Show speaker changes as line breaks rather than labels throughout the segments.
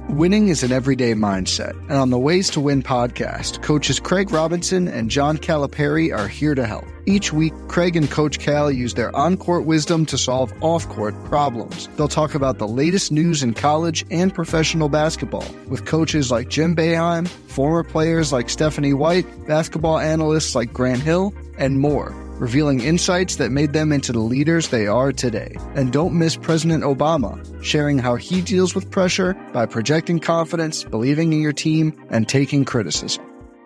Winning is an everyday mindset, and on the Ways to Win podcast, coaches Craig Robinson and John Calipari are here to help. Each week, Craig and Coach Cal use their on-court wisdom to solve off-court problems. They'll talk about the latest news in college and professional basketball with coaches like Jim Boeheim, former players like Stephanie White, basketball analysts like Grant Hill, and more, revealing insights that made them into the leaders they are today. And don't miss President Obama, sharing how he deals with pressure by projecting confidence, believing in your team, and taking criticism.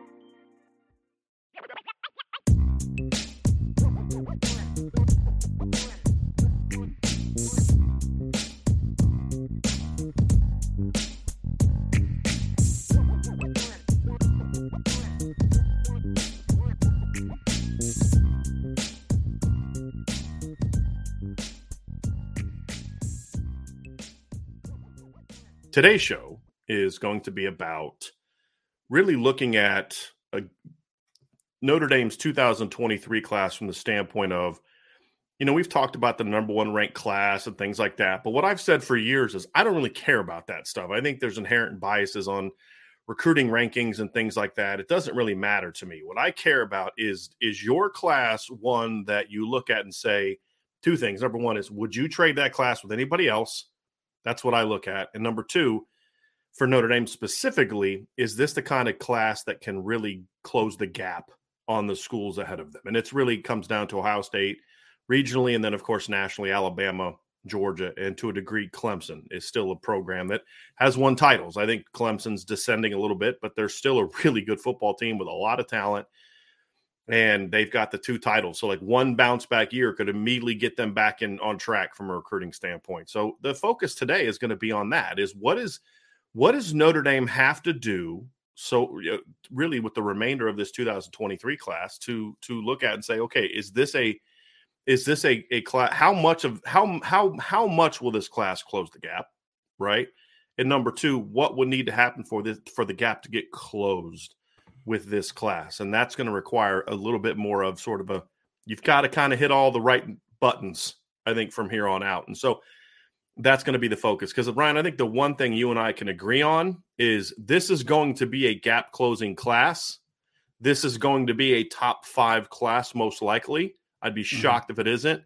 Today's show is going to be about really looking at Notre Dame's 2023 class from the standpoint of, we've talked about the number one ranked class and things like that. But what I've said for years is I don't really care about that stuff. I think there's inherent biases on recruiting rankings and things like that. It doesn't really matter to me. What I care about is your class one that you look at and say two things. Number one is, would you trade that class with anybody else? That's what I look at. And number two, for Notre Dame specifically, is this the kind of class that can really close the gap on the schools ahead of them? And it's really comes down to Ohio State regionally, and then, of course, nationally, Alabama, Georgia, and to a degree, Clemson is still a program that has won titles. I think Clemson's descending a little bit, but they're still a really good football team with a lot of talent. And they've got the two titles. So like one bounce back year could immediately get them back on track from a recruiting standpoint. So the focus today is going to be on that, is what does Notre Dame have to do? So really with the remainder of this 2023 class to look at and say, okay, is this a class? How much will this class close the gap? Right. And number two, what would need to happen for the gap to get closed with this class? And that's going to require a little bit more of sort of you've got to kind of hit all the right buttons, I think, from here on out. And so that's going to be the focus. Because, Brian, I think the one thing you and I can agree on is this is going to be a gap closing class. This is going to be a top 5 class, most likely. I'd be shocked if it isn't.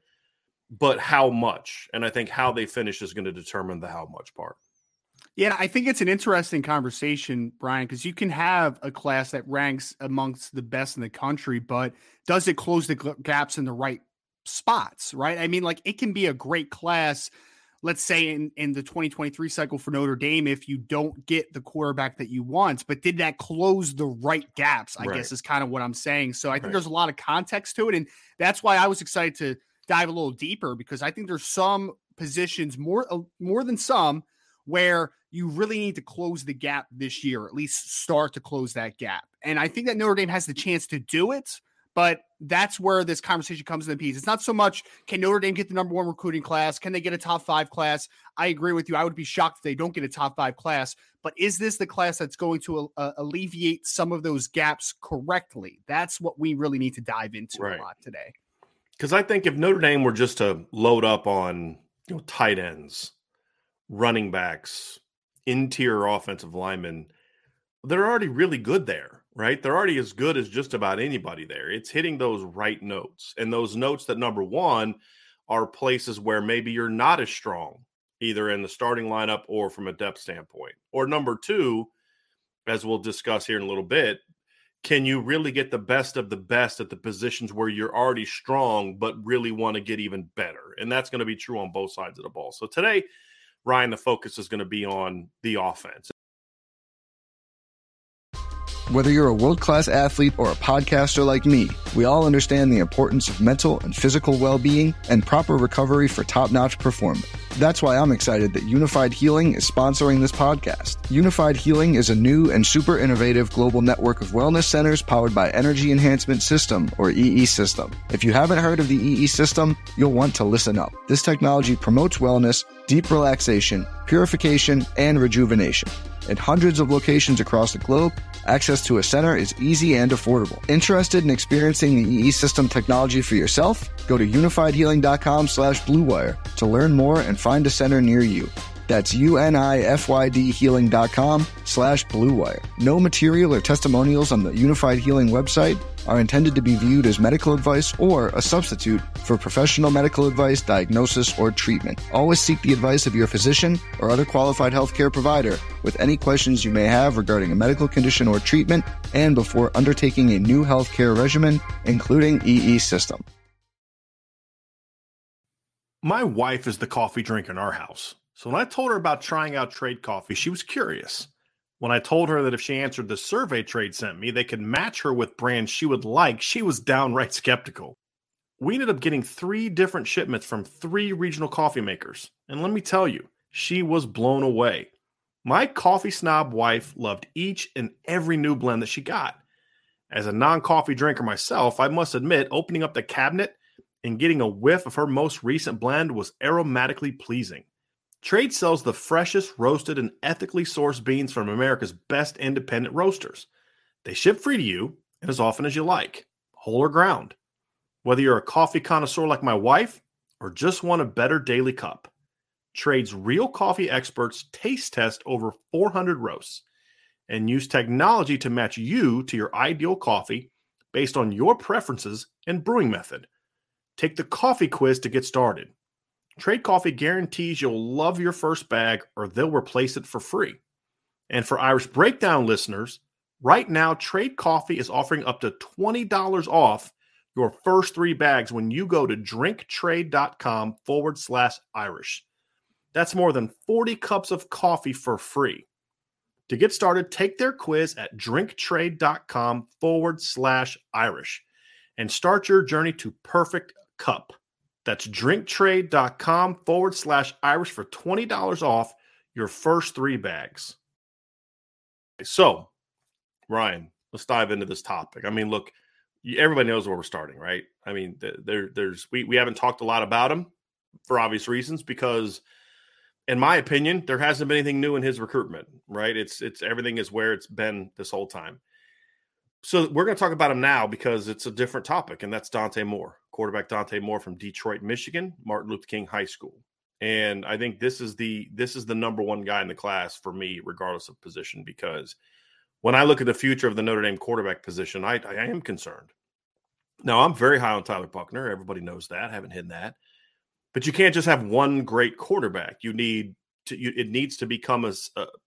But how much? And I think how they finish is going to determine the how much part.
Yeah, I think it's an interesting conversation, Brian, because you can have a class that ranks amongst the best in the country, but does it close the gaps in the right spots, right? I mean, like, it can be a great class, let's say in the 2023 cycle for Notre Dame, if you don't get the quarterback that you want, but did that close the right gaps, I guess is kind of what I'm saying. So I think there's a lot of context to it, and that's why I was excited to dive a little deeper, because I think there's some positions, more than some, where you really need to close the gap this year, at least start to close that gap. And I think that Notre Dame has the chance to do it, but that's where this conversation comes in the piece. It's not so much, can Notre Dame get the number one recruiting class? Can they get a top 5 class? I agree with you. I would be shocked if they don't get a top 5 class, but is this the class that's going to alleviate some of those gaps correctly? That's what we really need to dive into a lot today.
Because I think if Notre Dame were just to load up on tight ends, running backs, interior offensive linemen, they're already really good there, right? They're already as good as just about anybody there. It's hitting those right notes, and those notes that, number one, are places where maybe you're not as strong, either in the starting lineup or from a depth standpoint. Or number two, as we'll discuss here in a little bit, can you really get the best of the best at the positions where you're already strong but really want to get even better? And that's going to be true on both sides of the ball. So today, Ryan, the focus is going to be on the offense.
Whether you're a world-class athlete or a podcaster like me, we all understand the importance of mental and physical well-being and proper recovery for top-notch performance. That's why I'm excited that Unified Healing is sponsoring this podcast. Unified Healing is a new and super innovative global network of wellness centers powered by Energy Enhancement System, or EE System. If you haven't heard of the EE System, you'll want to listen up. This technology promotes wellness, deep relaxation, purification, and rejuvenation. In hundreds of locations across the globe, access to a center is easy and affordable. Interested in experiencing the EE System technology for yourself? Go to unifiedhealing.com/bluewire to learn more and find a center near you. That's unifydhealing.com/Blue Wire. No material or testimonials on the Unified Healing website are intended to be viewed as medical advice or a substitute for professional medical advice, diagnosis, or treatment. Always seek the advice of your physician or other qualified healthcare provider with any questions you may have regarding a medical condition or treatment and before undertaking a new healthcare regimen, including EE system.
My wife is the coffee drinker in our house. So when I told her about trying out Trade Coffee, she was curious. When I told her that if she answered the survey Trade sent me, they could match her with brands she would like, she was downright skeptical. We ended up getting 3 different shipments from 3 regional coffee makers. And let me tell you, she was blown away. My coffee snob wife loved each and every new blend that she got. As a non-coffee drinker myself, I must admit, opening up the cabinet and getting a whiff of her most recent blend was aromatically pleasing. Trade sells the freshest roasted and ethically sourced beans from America's best independent roasters. They ship free to you and as often as you like, whole or ground. Whether you're a coffee connoisseur like my wife or just want a better daily cup, Trade's real coffee experts taste test over 400 roasts and use technology to match you to your ideal coffee based on your preferences and brewing method. Take the coffee quiz to get started. Trade Coffee guarantees you'll love your first bag or they'll replace it for free. And for Irish Breakdown listeners, right now Trade Coffee is offering up to $20 off your first 3 bags when you go to drinktrade.com/Irish. That's more than 40 cups of coffee for free. To get started, take their quiz at drinktrade.com/Irish and start your journey to perfect cup. That's drinktrade.com/Irish for $20 off your first 3 bags. So, Ryan, let's dive into this topic. I mean, look, everybody knows where we're starting, right? I mean, we haven't talked a lot about him for obvious reasons because, in my opinion, there hasn't been anything new in his recruitment, right? It's everything is where it's been this whole time. So we're going to talk about him now because it's a different topic, and that's Dante Moore, quarterback Dante Moore from Detroit, Michigan, Martin Luther King High School. And I think this is the number one guy in the class for me, regardless of position, because when I look at the future of the Notre Dame quarterback position, I am concerned. Now, I'm very high on Tyler Buchner. Everybody knows that. I haven't hidden that. But you can't just have one great quarterback. It needs to become a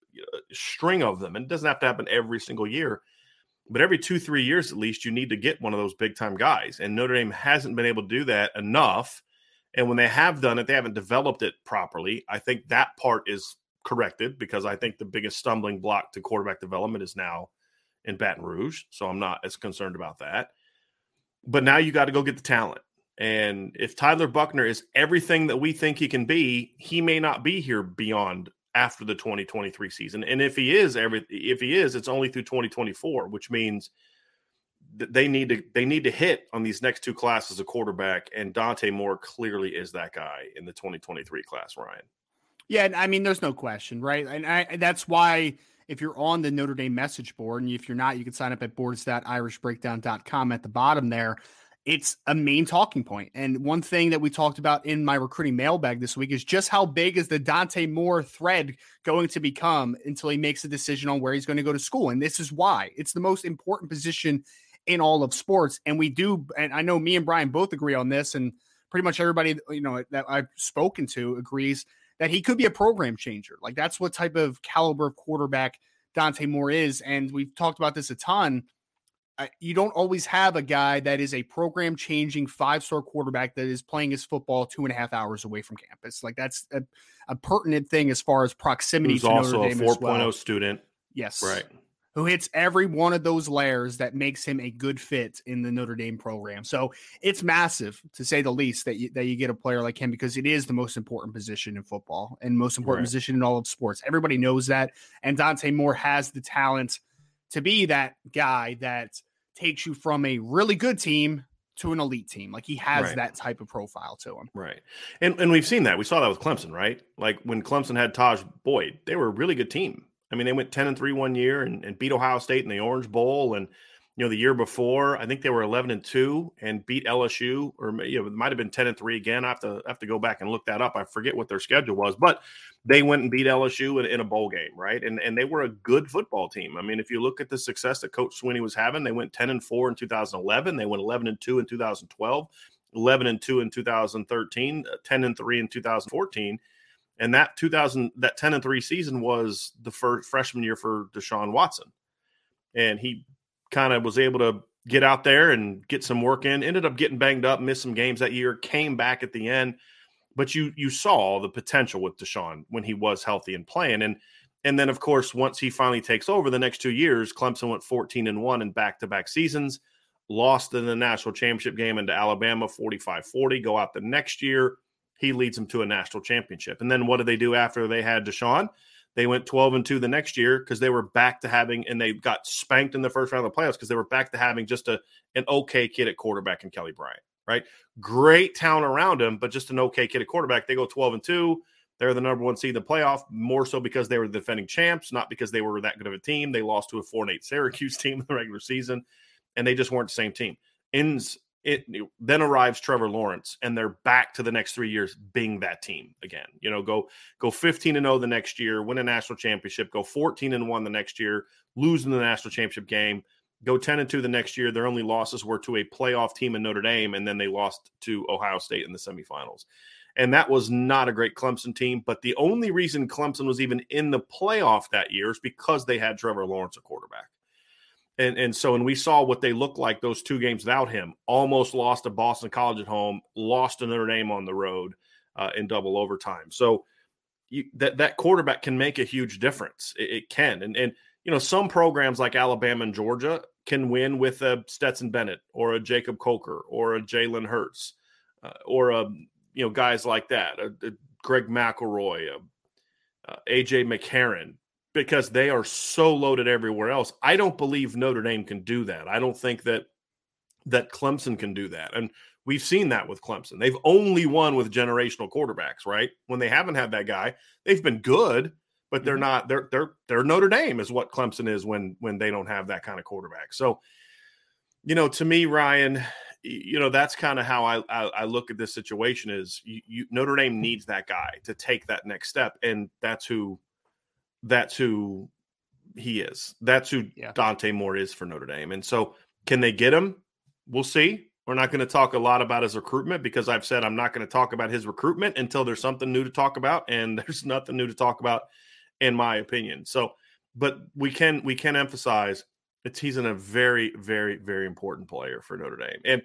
string of them. And it doesn't have to happen every single year. But every 2-3 years, at least, you need to get one of those big-time guys. And Notre Dame hasn't been able to do that enough. And when they have done it, they haven't developed it properly. I think that part is corrected because I think the biggest stumbling block to quarterback development is now in Baton Rouge. So I'm not as concerned about that. But now you got to go get the talent. And if Tyler Buchner is everything that we think he can be, he may not be here beyond after the 2023 season. And if he is, it's only through 2024, which means that they need to hit on these next 2 classes of quarterback. And Dante Moore clearly is that guy in the 2023 class, Ryan.
Yeah, I mean, there's no question, right? And that's why if you're on the Notre Dame message board, and if you're not, you can sign up at boards.irishbreakdown.com at the bottom there. It's a main talking point. And one thing that we talked about in my recruiting mailbag this week is just how big is the Dante Moore thread going to become until he makes a decision on where he's going to go to school. And this is why it's the most important position in all of sports. And we do, and I know me and Brian both agree on this, and pretty much everybody, that I've spoken to agrees that he could be a program changer. Like, that's what type of caliber of quarterback Dante Moore is. And we've talked about this a ton. You don't always have a guy that is a program-changing 5-star quarterback that is playing his football 2.5 hours away from campus. Like, that's a pertinent thing as far as proximity to Notre Dame. Who's also a 4.0
student.
Yes.
Right.
Who hits every one of those layers that makes him a good fit in the Notre Dame program. So it's massive, to say the least, that you get a player like him, because it is the most important position in football and most important position in all of sports. Everybody knows that. And Dante Moore has the talent to be that guy that takes you from a really good team to an elite team. Like, he has that type of profile to him.
Right. And we've seen that. We saw that with Clemson, right? Like, when Clemson had Taj Boyd, they were a really good team. I mean, they went 10-3 one year and beat Ohio State in the Orange Bowl. And, the year before, I think they were 11-2 and beat LSU, or it might have been 10-3 again. I have to go back and look that up. I forget what their schedule was, but they went and beat LSU in a bowl game, right? And they were a good football team. I mean, if you look at the success that Coach Swinney was having, they went 10-4 in 2011. They went 11-2 in 2012, 11-2 in 2013, 10-3 in 2014. And that 10-3 season was the first freshman year for Deshaun Watson. And he kind of was able to get out there and get some work in, ended up getting banged up, missed some games that year, came back at the end. But you saw the potential with Deshaun when he was healthy and playing. And then, of course, once he finally takes over the next 2 years, Clemson went 14-1 in back-to-back seasons, lost in the national championship game into Alabama 45-40, go out the next year. He leads them to a national championship. And then what did they do after they had Deshaun? They went 12-2 the next year because they were back to having, and they got spanked in the first round of the playoffs because they were back to having just an okay kid at quarterback in Kelly Bryant, right? Great talent around him, but just an okay kid at quarterback. They go 12-2. They're the number one seed in the playoff, more so because they were the defending champs, not because they were that good of a team. They lost to a 4-8 Syracuse team in the regular season, and they just weren't the same team. Then arrives Trevor Lawrence, and they're back to the next 3 years being that team again. Go 15-0 the next year, win a national championship, go 14-1 the next year, losing the national championship game, go 10-2 the next year. Their only losses were to a playoff team in Notre Dame, and then they lost to Ohio State in the semifinals. And that was not a great Clemson team, but the only reason Clemson was even in the playoff that year is because they had Trevor Lawrence at quarterback. And so we saw what they looked like those 2 games without him. Almost lost to Boston College at home, lost to Notre Dame on the road in double overtime. So that quarterback can make a huge difference. It can. And some programs like Alabama and Georgia can win with a Stetson Bennett or a Jacob Coker or a Jalen Hurts or guys like that, a Greg McElroy, A.J. McCarron, because they are so loaded everywhere else. I don't believe Notre Dame can do that. I don't think that Clemson can do that. And we've seen that with Clemson. They've only won with generational quarterbacks, right? When they haven't had that guy, they've been good, but they're not. They're Notre Dame is what Clemson is when they don't have that kind of quarterback. So, to me, Ryan, that's kind of how I look at this situation. Is Notre Dame needs that guy to take that next step, and that's who he is. That's who Dante Moore is for Notre Dame. And so can they get him? We'll see. We're not going to talk a lot about his recruitment because I've said I'm not going to talk about his recruitment until there's something new to talk about, and there's nothing new to talk about in my opinion. So, but we can emphasize he's a very, very, very important player for Notre Dame. And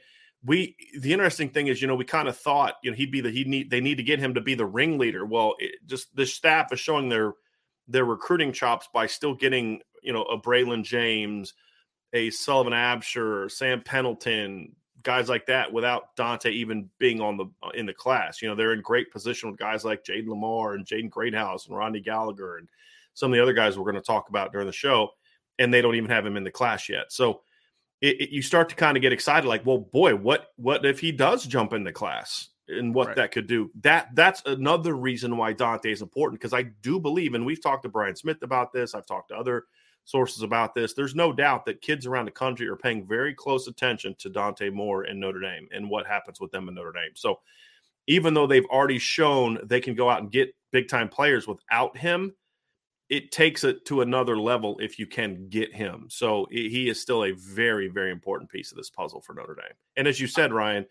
the interesting thing is, we kind of thought, they need to get him to be the ringleader. Well, the staff is showing their recruiting chops by still getting, a Braylon James, a Sullivan Absher, Sam Pendleton, guys like that without Dante even being in the class. They're in great position with guys like Jaden Lamar and Jaden Greathouse and Rodney Gallagher and some of the other guys we're going to talk about during the show, and they don't even have him in the class yet. So you start to kind of get excited, like, well, boy, what if he does jump in the class? And what that could do. That's another reason why Dante is important, because I do believe, and we've talked to Brian Smith about this, I've talked to other sources about this, there's no doubt that kids around the country are paying very close attention to Dante Moore in Notre Dame and what happens with them in Notre Dame. So even though they've already shown they can go out and get big-time players without him, it takes it to another level if you can get him. So he is still a very, very important piece of this puzzle for Notre Dame. And as you said, Ryan,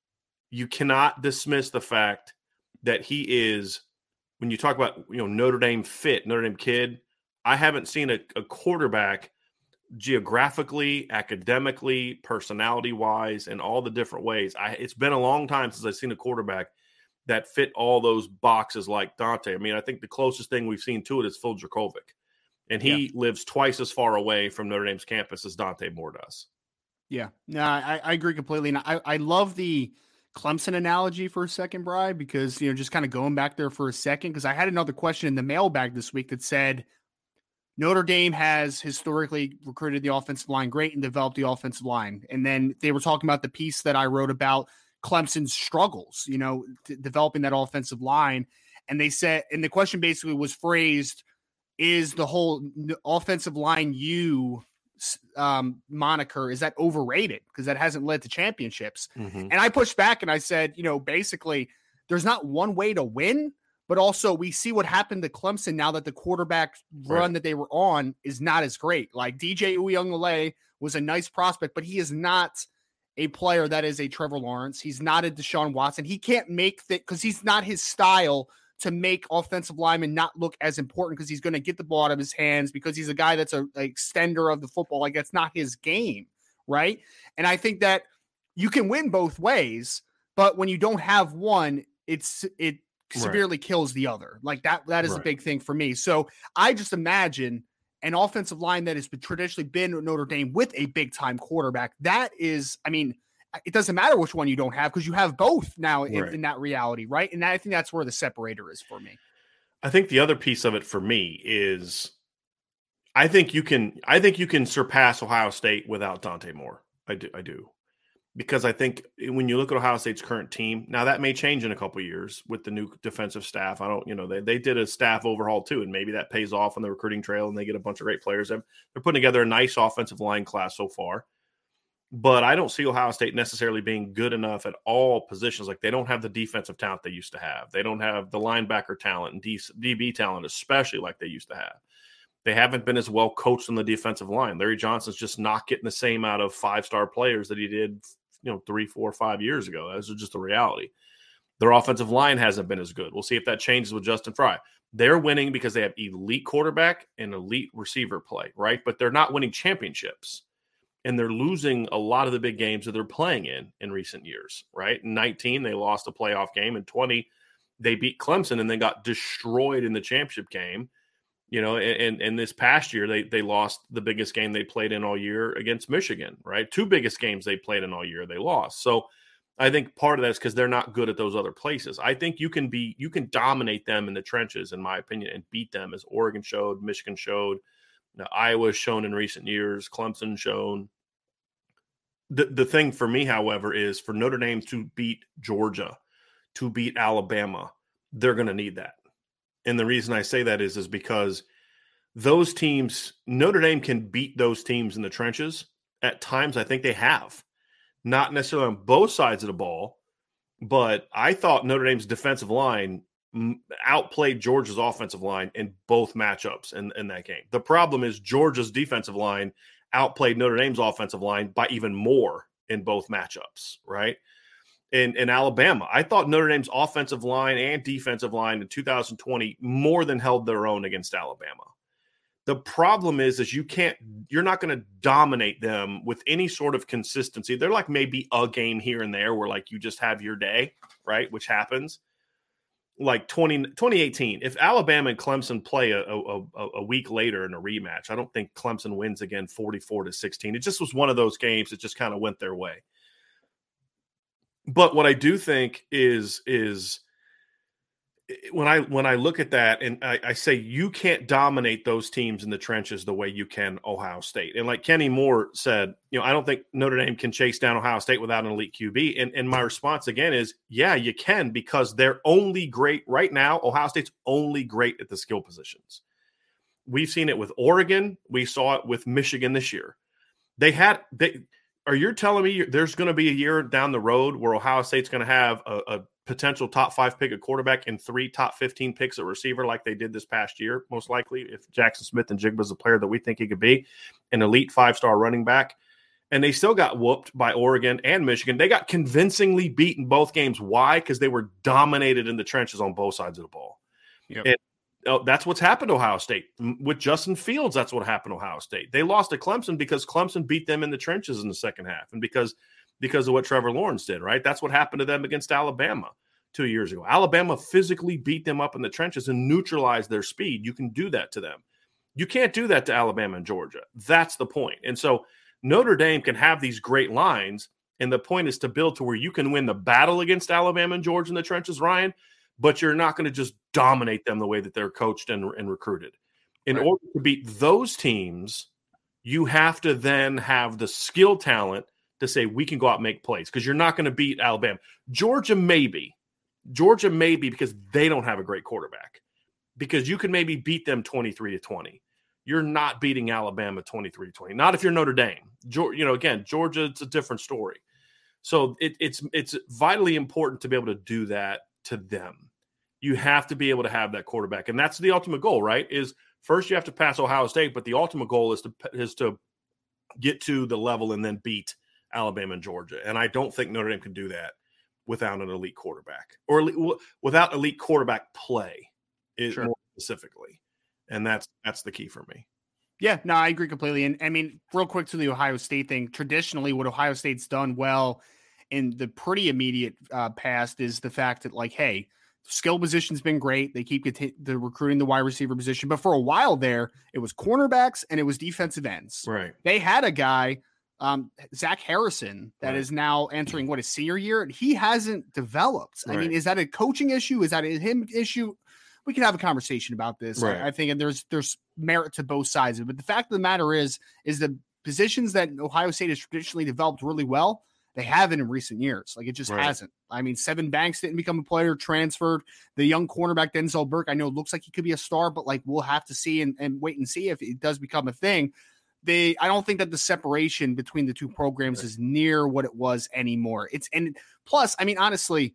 you cannot dismiss the fact that he is, when you talk about, Notre Dame fit, Notre Dame kid, I haven't seen a quarterback geographically, academically, personality-wise, in all the different ways. It's been a long time since I've seen a quarterback that fit all those boxes like Dante. I mean, I think the closest thing we've seen to it is Phil Dracovic, and he lives twice as far away from Notre Dame's campus as Dante Moore does.
Yeah, no, I agree completely. And I love the Clemson analogy for a second, Bri, because, just kind of going back there for a second, because I had another question in the mailbag this week that said Notre Dame has historically recruited the offensive line great and developed the offensive line. And then they were talking about the piece that I wrote about Clemson's struggles, developing that offensive line. And they said, and the question basically was phrased, is the whole offensive line moniker, is that overrated? Because that hasn't led to championships.
Mm-hmm.
And I pushed back and I said, basically there's not one way to win, but also we see what happened to Clemson now that the quarterback run that they were on is not as great. Like DJ Uiagalelei was a nice prospect, but he is not a player that is a Trevor Lawrence. He's not a Deshaun Watson. He can't make that because he's not his style to make offensive linemen not look as important because he's going to get the ball out of his hands because he's a guy that's an extender of the football. Like that's not his game, right? And I think that you can win both ways, but when you don't have one, it severely kills the other. Like that is a big thing for me. So I just imagine an offensive line that has traditionally been Notre Dame with a big time quarterback. That is, it doesn't matter which one you don't have because you have both now in that reality, right? And I think that's where the separator is for me.
I think the other piece of it for me is I think you can surpass Ohio State without Dante Moore. I do. Because I think when you look at Ohio State's current team, now that may change in a couple of years with the new defensive staff. They did a staff overhaul too, and maybe that pays off on the recruiting trail and they get a bunch of great players. They're putting together a nice offensive line class so far. But I don't see Ohio State necessarily being good enough at all positions. Like they don't have the defensive talent they used to have. They don't have the linebacker talent and DB talent, especially like they used to have. They haven't been as well coached on the defensive line. Larry Johnson's just not getting the same out of 5-star players that he did 3, 4, 5 years ago. That's just a reality. Their offensive line hasn't been as good. We'll see if that changes with Justin Fry. They're winning because they have elite quarterback and elite receiver play, right? But they're not winning championships. And they're losing a lot of the big games that they're playing in recent years, right? In 19, they lost a playoff game. In 20, they beat Clemson and they got destroyed in the championship game. And this past year, they lost the biggest game they played in all year against Michigan, right? 2 biggest games they played in all year, they lost. So I think part of that is because they're not good at those other places. I think you can dominate them in the trenches, in my opinion, and beat them as Oregon showed, Michigan showed, Iowa's shown in recent years, Clemson shown. The thing for me, however, is for Notre Dame to beat Georgia, to beat Alabama, they're going to need that. And the reason I say that is because those teams, Notre Dame can beat those teams in the trenches. At times, I think they have. Not necessarily on both sides of the ball, but I thought Notre Dame's defensive line outplayed Georgia's offensive line in both matchups in that game. The problem is Georgia's defensive line outplayed Notre Dame's offensive line by even more in both matchups, right? In Alabama, I thought Notre Dame's offensive line and defensive line in 2020 more than held their own against Alabama. The problem is you're not going to dominate them with any sort of consistency. They're like maybe a game here and there where like you just have your day, right? Which happens. Like 2018, if Alabama and Clemson play a week later in a rematch, I don't think Clemson wins again 44-16. It just was one of those games that just kind of went their way. But what I do think is when I look at that and I say you can't dominate those teams in the trenches the way you can Ohio State. And like Kenny Moore said, I don't think Notre Dame can chase down Ohio State without an elite QB. And my response again is, yeah, you can, because they're only great right now. Ohio State's only great at the skill positions. We've seen it with Oregon. We saw it with Michigan this year. Are you telling me there's going to be a year down the road where Ohio State's going to have a potential top 5 pick at quarterback and 3 top 15 picks at receiver like they did this past year, most likely, if Jackson Smith-Njigba is a player that we think he could be, an elite 5-star running back? And they still got whooped by Oregon and Michigan. They got convincingly beaten both games. Why? Because they were dominated in the trenches on both sides of the ball. Yep. And that's what's happened to Ohio State. With Justin Fields, that's what happened to Ohio State. They lost to Clemson because Clemson beat them in the trenches in the second half and because of what Trevor Lawrence did, right? That's what happened to them against Alabama 2 years ago. Alabama physically beat them up in the trenches and neutralized their speed. You can do that to them. You can't do that to Alabama and Georgia. That's the point. And so Notre Dame can have these great lines, and the point is to build to where you can win the battle against Alabama and Georgia in the trenches, Ryan, but you're not going to just dominate them the way that they're coached and recruited. In order to beat those teams, you have to then have the skill talent to say we can go out and make plays, because you're not going to beat Alabama. Georgia maybe because they don't have a great quarterback, because you can maybe beat them 23-20. you're not beating Alabama 23-20. Not if you're Notre Dame. Again, Georgia, it's a different story. So it's vitally important to be able to do that to them. You have to be able to have that quarterback, and that's the ultimate goal, right? Is first you have to pass Ohio State, but the ultimate goal is to get to the level and then beat Alabama and Georgia. And I don't think Notre Dame can do that without an elite quarterback or without elite quarterback play,
Sure.
more specifically. And that's the key for me.
Yeah, no, I agree completely. And I mean, real quick to the Ohio State thing, traditionally what Ohio State's done well in the pretty immediate past is the fact that, like, hey, skill position's been great. They keep the recruiting the wide receiver position. But for a while there, it was cornerbacks and it was defensive ends.
Right.
They had a guy, Zach Harrison, that is now entering his senior year. He hasn't developed.
Right.
I mean, is that a coaching issue? Is that a him issue? We can have a conversation about this.
Right.
I think, and there's merit to both sides of it. But the fact of the matter is the positions that Ohio State has traditionally developed really well, they haven't in recent years. Like, it just hasn't. I mean, Sevyn Banks didn't become a player, transferred. The young cornerback, Denzel Burke, I know it looks like he could be a star, but like, we'll have to see and wait and see if it does become a thing. I don't think that the separation between the two programs is near what it was anymore. And plus, I mean, honestly,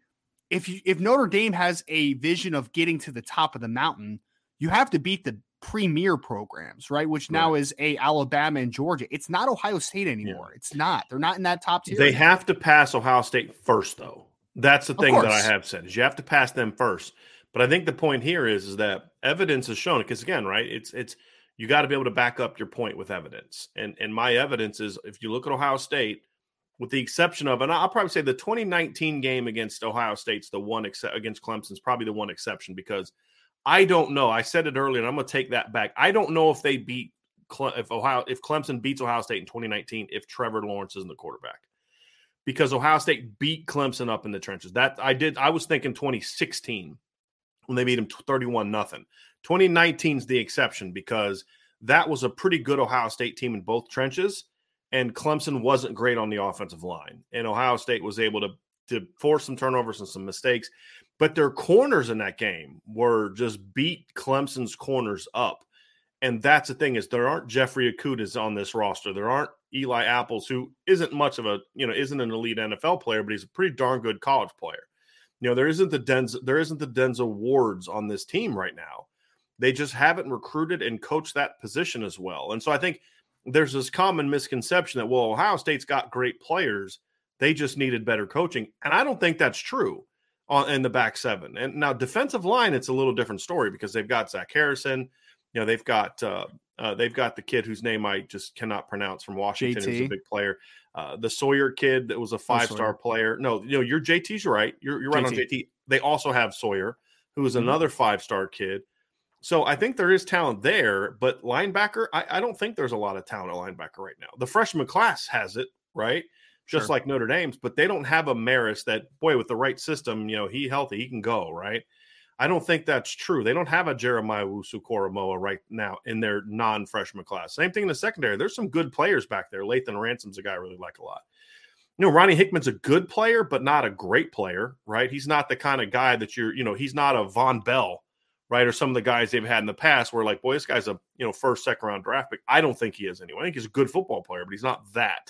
if Notre Dame has a vision of getting to the top of the mountain, you have to beat the premier programs, right? Which now is Alabama and Georgia. It's not Ohio State anymore. It's not. They're not in that top tier.
They have to pass Ohio State first, though. That's the thing that I have said, is you have to pass them first. But I think the point here is that evidence is shown, because again, right, it's you got to be able to back up your point with evidence. And my evidence is, if you look at Ohio State, with the exception of, and I'll probably say the 2019 game against Ohio State's the one against Clemson's probably the one exception, because I don't know. I said it earlier, and I'm going to take that back. I don't know if they beat if Clemson beats Ohio State in 2019 if Trevor Lawrence isn't the quarterback, because Ohio State beat Clemson up in the trenches. I was thinking 2016 when they beat him 31-0. 2019 is the exception, because that was a pretty good Ohio State team in both trenches. And Clemson wasn't great on the offensive line. And Ohio State was able to force some turnovers and some mistakes. But their corners in that game were just beat Clemson's corners up. And that's the thing, is there aren't Jeffrey Okudas on this roster. There aren't Eli Apples, who isn't much of isn't an elite NFL player, but he's a pretty darn good college player. There isn't the Denzel Wards on this team right now. They just haven't recruited and coached that position as well. And so I think there's this common misconception that, well, Ohio State's got great players, they just needed better coaching. And I don't think that's true in the back seven. And now defensive line, it's a little different story, because they've got Zach Harrison. They've got the kid whose name I just cannot pronounce from Washington, who's a big player. The Sawyer kid that was a 5-star player. No, your JT's right. You're right on JT. They also have Sawyer, who is another 5-star kid. So I think there is talent there, but linebacker, I don't think there's a lot of talent at linebacker right now. The freshman class has it, right? Just like Notre Dame's, but they don't have a Maris that, boy, with the right system, he healthy, he can go, right? I don't think that's true. They don't have a Jeremiah Wusu-Koramoah right now in their non-freshman class. Same thing in the secondary. There's some good players back there. Lathan Ransom's a guy I really like a lot. Ronnie Hickman's a good player, but not a great player, right? He's not the kind of guy that he's not a Von Bell, right? Or some of the guys they've had in the past where, like, boy, this guy's a first, second round draft pick. I don't think he is anyway. I think he's a good football player, but he's not that.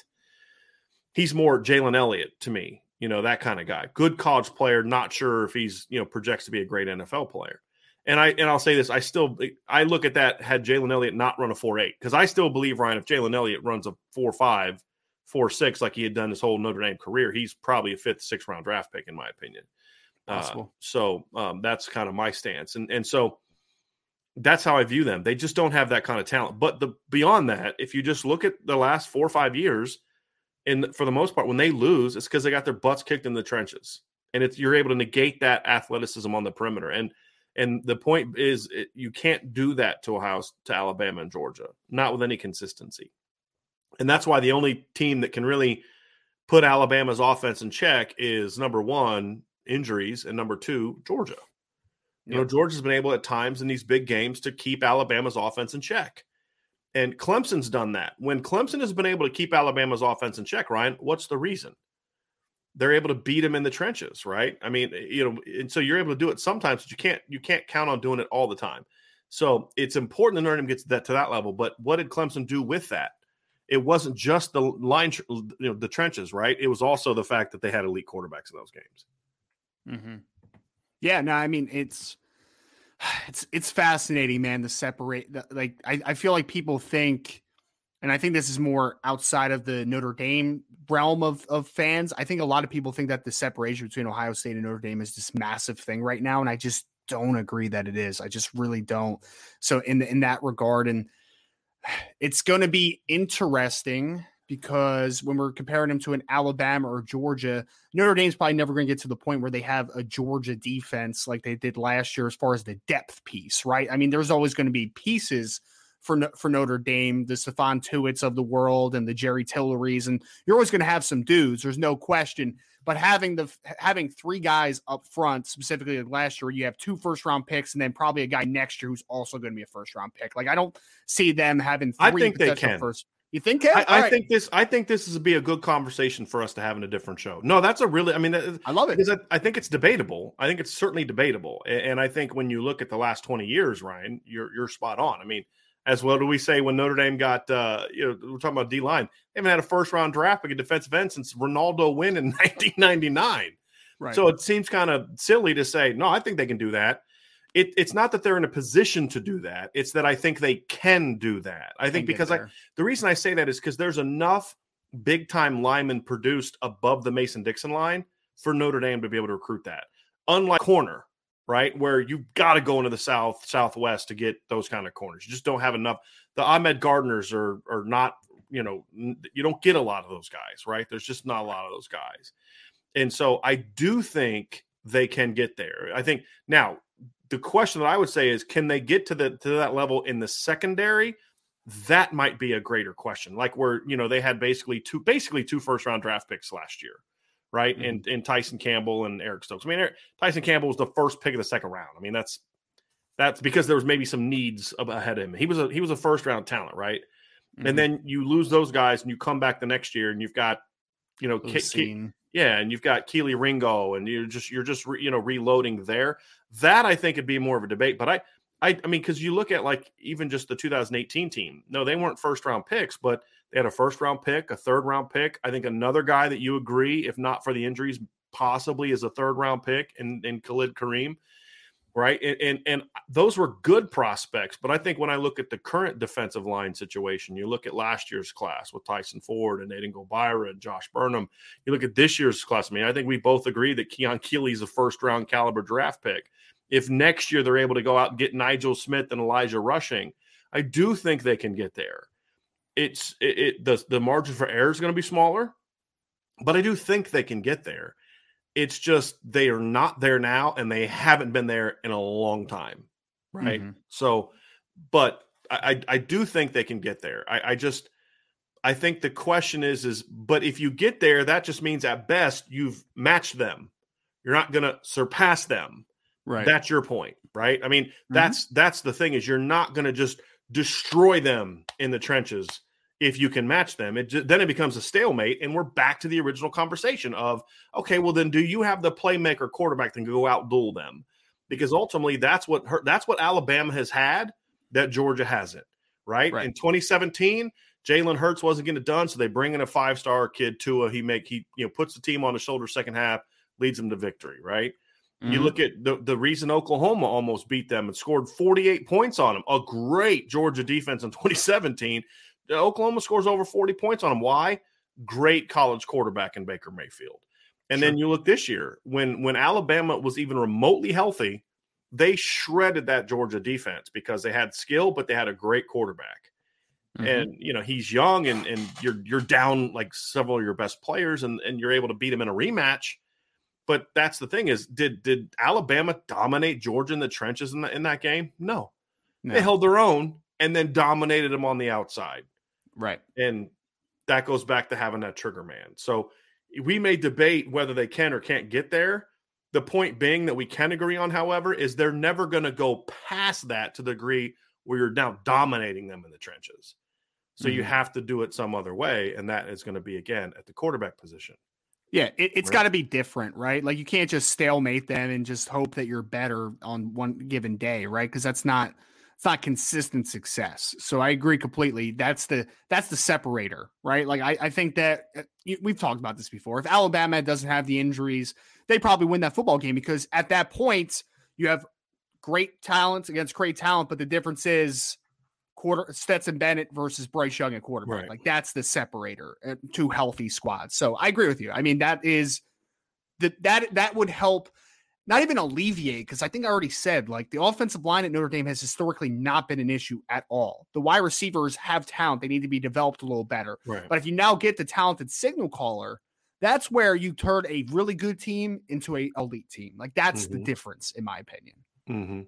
He's more Jalen Elliott to me, that kind of guy. Good college player, not sure if he's, projects to be a great NFL player. And I'll say this, I look at that, had Jalen Elliott not run a 4.8, because I still believe, Ryan, if Jalen Elliott runs a 4.5, 4.6 like he had done his whole Notre Dame career, he's probably a 5th, 6th round draft pick, in my opinion.
Possible.
So that's kind of my stance. And so that's how I view them. They just don't have that kind of talent. But beyond that, if you just look at the last 4 or 5 years, and for the most part, when they lose, it's because they got their butts kicked in the trenches. And you're able to negate that athleticism on the perimeter. And the point is, you can't do that to Alabama and Georgia, not with any consistency. And that's why the only team that can really put Alabama's offense in check is, number one, injuries, and number two, Georgia. Georgia's been able at times in these big games to keep Alabama's offense in check. And Clemson's done that. When Clemson has been able to keep Alabama's offense in check, Ryan, what's the reason? They're able to beat them in the trenches, right? I mean, and so you're able to do it sometimes, but you can't count on doing it all the time. So it's important that Notre Dame gets to that level. But what did Clemson do with that? It wasn't just the line, the trenches, right? It was also the fact that they had elite quarterbacks in those games.
Mm-hmm. Yeah, no, I mean, it's fascinating, man, to separate. Like, I feel like people think, and I think this is more outside of the Notre Dame realm of fans. I think a lot of people think that the separation between Ohio State and Notre Dame is this massive thing right now. And I just don't agree that it is. I just really don't. So in that regard, and it's going to be interesting because when we're comparing them to an Alabama or Georgia, Notre Dame's probably never going to get to the point where they have a Georgia defense like they did last year as far as the depth piece, right? I mean, there's always going to be pieces for Notre Dame, the Stephon Tuitt's of the world and the Jerry Tillery's, and you're always going to have some dudes. There's no question. But having three guys up front, specifically like last year, you have 2 first-round picks and then probably a guy next year who's also going to be a first-round pick. Like, I don't see them having 3
I think they can.
first. You think, Ken?
I think this is be a good conversation for us to have in a different show. No, that's a really, I mean,
I love it.
I think it's debatable. I think it's certainly debatable. And I think when you look at the last 20 years, Ryan, you're spot on. I mean, as well do we say when Notre Dame got, we're talking about D-line, they haven't had a first-round draft pick, a defensive end since Ronaldo win in 1999. Right. So it seems kind of silly to say, no, I think they can do that. It's not that they're in a position to do that. It's that I think they can do that. I think because the reason I say that is because there's enough big-time linemen produced above the Mason-Dixon line for Notre Dame to be able to recruit that. Unlike corner, right, where you've got to go into the Southwest to get those kind of corners. You just don't have enough. The Ahmed Gardners are not, you don't get a lot of those guys, right? There's just not a lot of those guys. And so I do think they can get there. I think now the question that I would say is, can they get to that level in the secondary? That might be a greater question. Like where, they had basically two first-round draft picks last year. Right. Mm-hmm. And Tyson Campbell and Eric Stokes. I mean, Tyson Campbell was the first pick of the second round. I mean, that's because there was maybe some needs ahead of him. He was a first round talent. Right. Mm-hmm. And then you lose those guys and you come back the next year and you've got, and you've got Keely Ringo and you're just reloading there. That I think would be more of a debate. But I mean, because you look at like even just the 2018 team. No, they weren't first round picks, but they had a first-round pick, a third-round pick. I think another guy that you agree, if not for the injuries, possibly is a third-round pick in Khalid Kareem, right? And those were good prospects. But I think when I look at the current defensive line situation, you look at last year's class with Tyson Ford and Aiden Gobira and Josh Burnham. You look at this year's class. I mean, I think we both agree that Keon Keeley is a first-round caliber draft pick. If next year they're able to go out and get Nigel Smith and Elijah Rushing, I do think they can get there. The margin for error is going to be smaller, but I do think they can get there. It's just they are not there now, and they haven't been there in a long time, right? Mm-hmm. So, but I do think they can get there. I think the question is, but if you get there, that just means at best you've matched them. You're not going to surpass them. Right. That's your point, right? I mean, that's the thing is you're not going to just destroy them in the trenches. If you can match them, then it becomes a stalemate, and we're back to the original conversation of, okay, well then do you have the playmaker quarterback that can go out duel them? Because ultimately that's what Alabama has had that Georgia hasn't, right? In 2017, Jalen Hurts wasn't getting it done, so they bring in a 5-star kid, Tua. He puts the team on his shoulder second half, leads them to victory, right? Mm-hmm. You look at the reason Oklahoma almost beat them and scored 48 points on them, a great Georgia defense in 2017. Oklahoma scores over 40 points on them. Why? Great college quarterback in Baker Mayfield. And then you look this year, when Alabama was even remotely healthy, they shredded that Georgia defense because they had skill, but they had a great quarterback. Mm-hmm. And, he's young and you're down like several of your best players and you're able to beat him in a rematch. But that's the thing is, did Alabama dominate Georgia in the trenches in that game? No. They held their own and then dominated them on the outside. Right. And that goes back to having that trigger man. So we may debate whether they can or can't get there. The point being that we can agree on, however, is they're never going to go past that to the degree where you're now dominating them in the trenches. So you have to do it some other way, and that is going to be, again, at the quarterback position.
Yeah, it's got to be different, right? Like you can't just stalemate them and just hope that you're better on one given day, right? Because that's not it's not consistent success. So I agree completely. That's the separator, right? Like I think that we've talked about this before. If Alabama doesn't have the injuries, they probably win that football game, because at that point you have great talent against great talent, but the difference is Stetson Bennett versus Bryce Young at quarterback.
Right.
Like that's the separator. Two healthy squads. So I agree with you. I mean, that would help. Not even alleviate, because I think I already said, like, the offensive line at Notre Dame has historically not been an issue at all. The wide receivers have talent. They need to be developed a little better.
Right.
But if you now get the talented signal caller, that's where you turn a really good team into a elite team. Like, that's the difference, in my opinion.
Mm-hmm.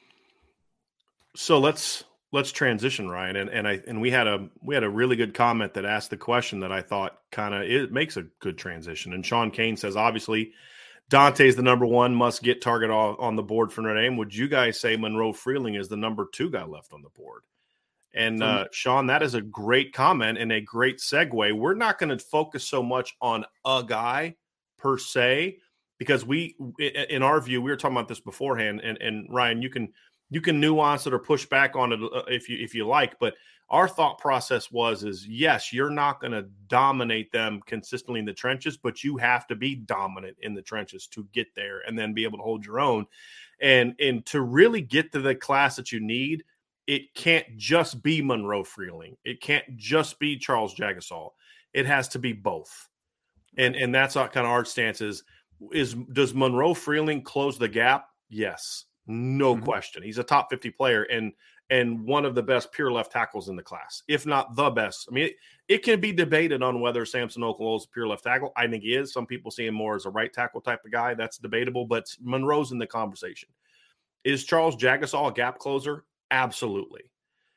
So let's transition, Ryan. And we had a really good comment that asked the question that I thought it makes a good transition. And Sean Kane says, obviously, Dante's the number one must-get target on the board for Notre Dame. Would you guys say Monroe Freeling is the number 2 guy left on the board? And Sean, that is a great comment and a great segue. We're not going to focus so much on a guy per se, because in our view, we were talking about this beforehand. And Ryan, you can nuance it or push back on it if you like, but our thought process is yes, you're not going to dominate them consistently in the trenches, but you have to be dominant in the trenches to get there and then be able to hold your own. And to really get to the class that you need, it can't just be Monroe Freeling. It can't just be Charles Jagusah. It has to be both. And that's kind of our stance is does Monroe Freeling close the gap? Yes. No question. He's a top 50 player and one of the best pure left tackles in the class, if not the best. I mean, it can be debated on whether Samson Okunlola is a pure left tackle. I think he is. Some people see him more as a right tackle type of guy. That's debatable, but Monroe's in the conversation. Is Charles Jagusah a gap closer? Absolutely.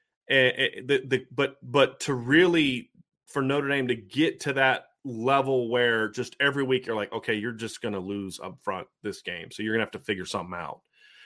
But to really, for Notre Dame to get to that level where just every week you're like, okay, you're just going to lose up front this game, so you're going to have to figure something out.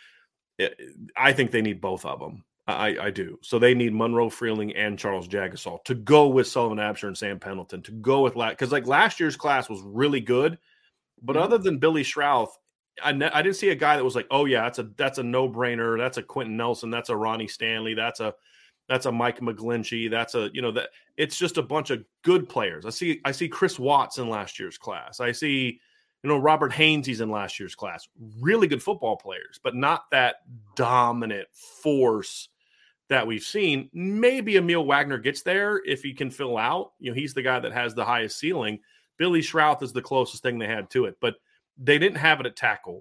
I think they need both of them. I do. So they need Monroe Freeling and Charles Jagusah to go with Sullivan Absher and Sam Pendleton, to go with because like last year's class was really good, but other than Billy Schrauth, I didn't see a guy that was like, oh yeah, that's a no brainer. That's a Quentin Nelson. That's a Ronnie Stanley. That's a Mike McGlinchey. That's that it's just a bunch of good players. I see Chris Watts in last year's class. I see Robert Hainsey's in last year's class. Really good football players, but not that dominant force that we've seen. Maybe Emil Wagner gets there if he can fill out. He's the guy that has the highest ceiling. Billy Schrauth is the closest thing they had to it, but they didn't have it at tackle.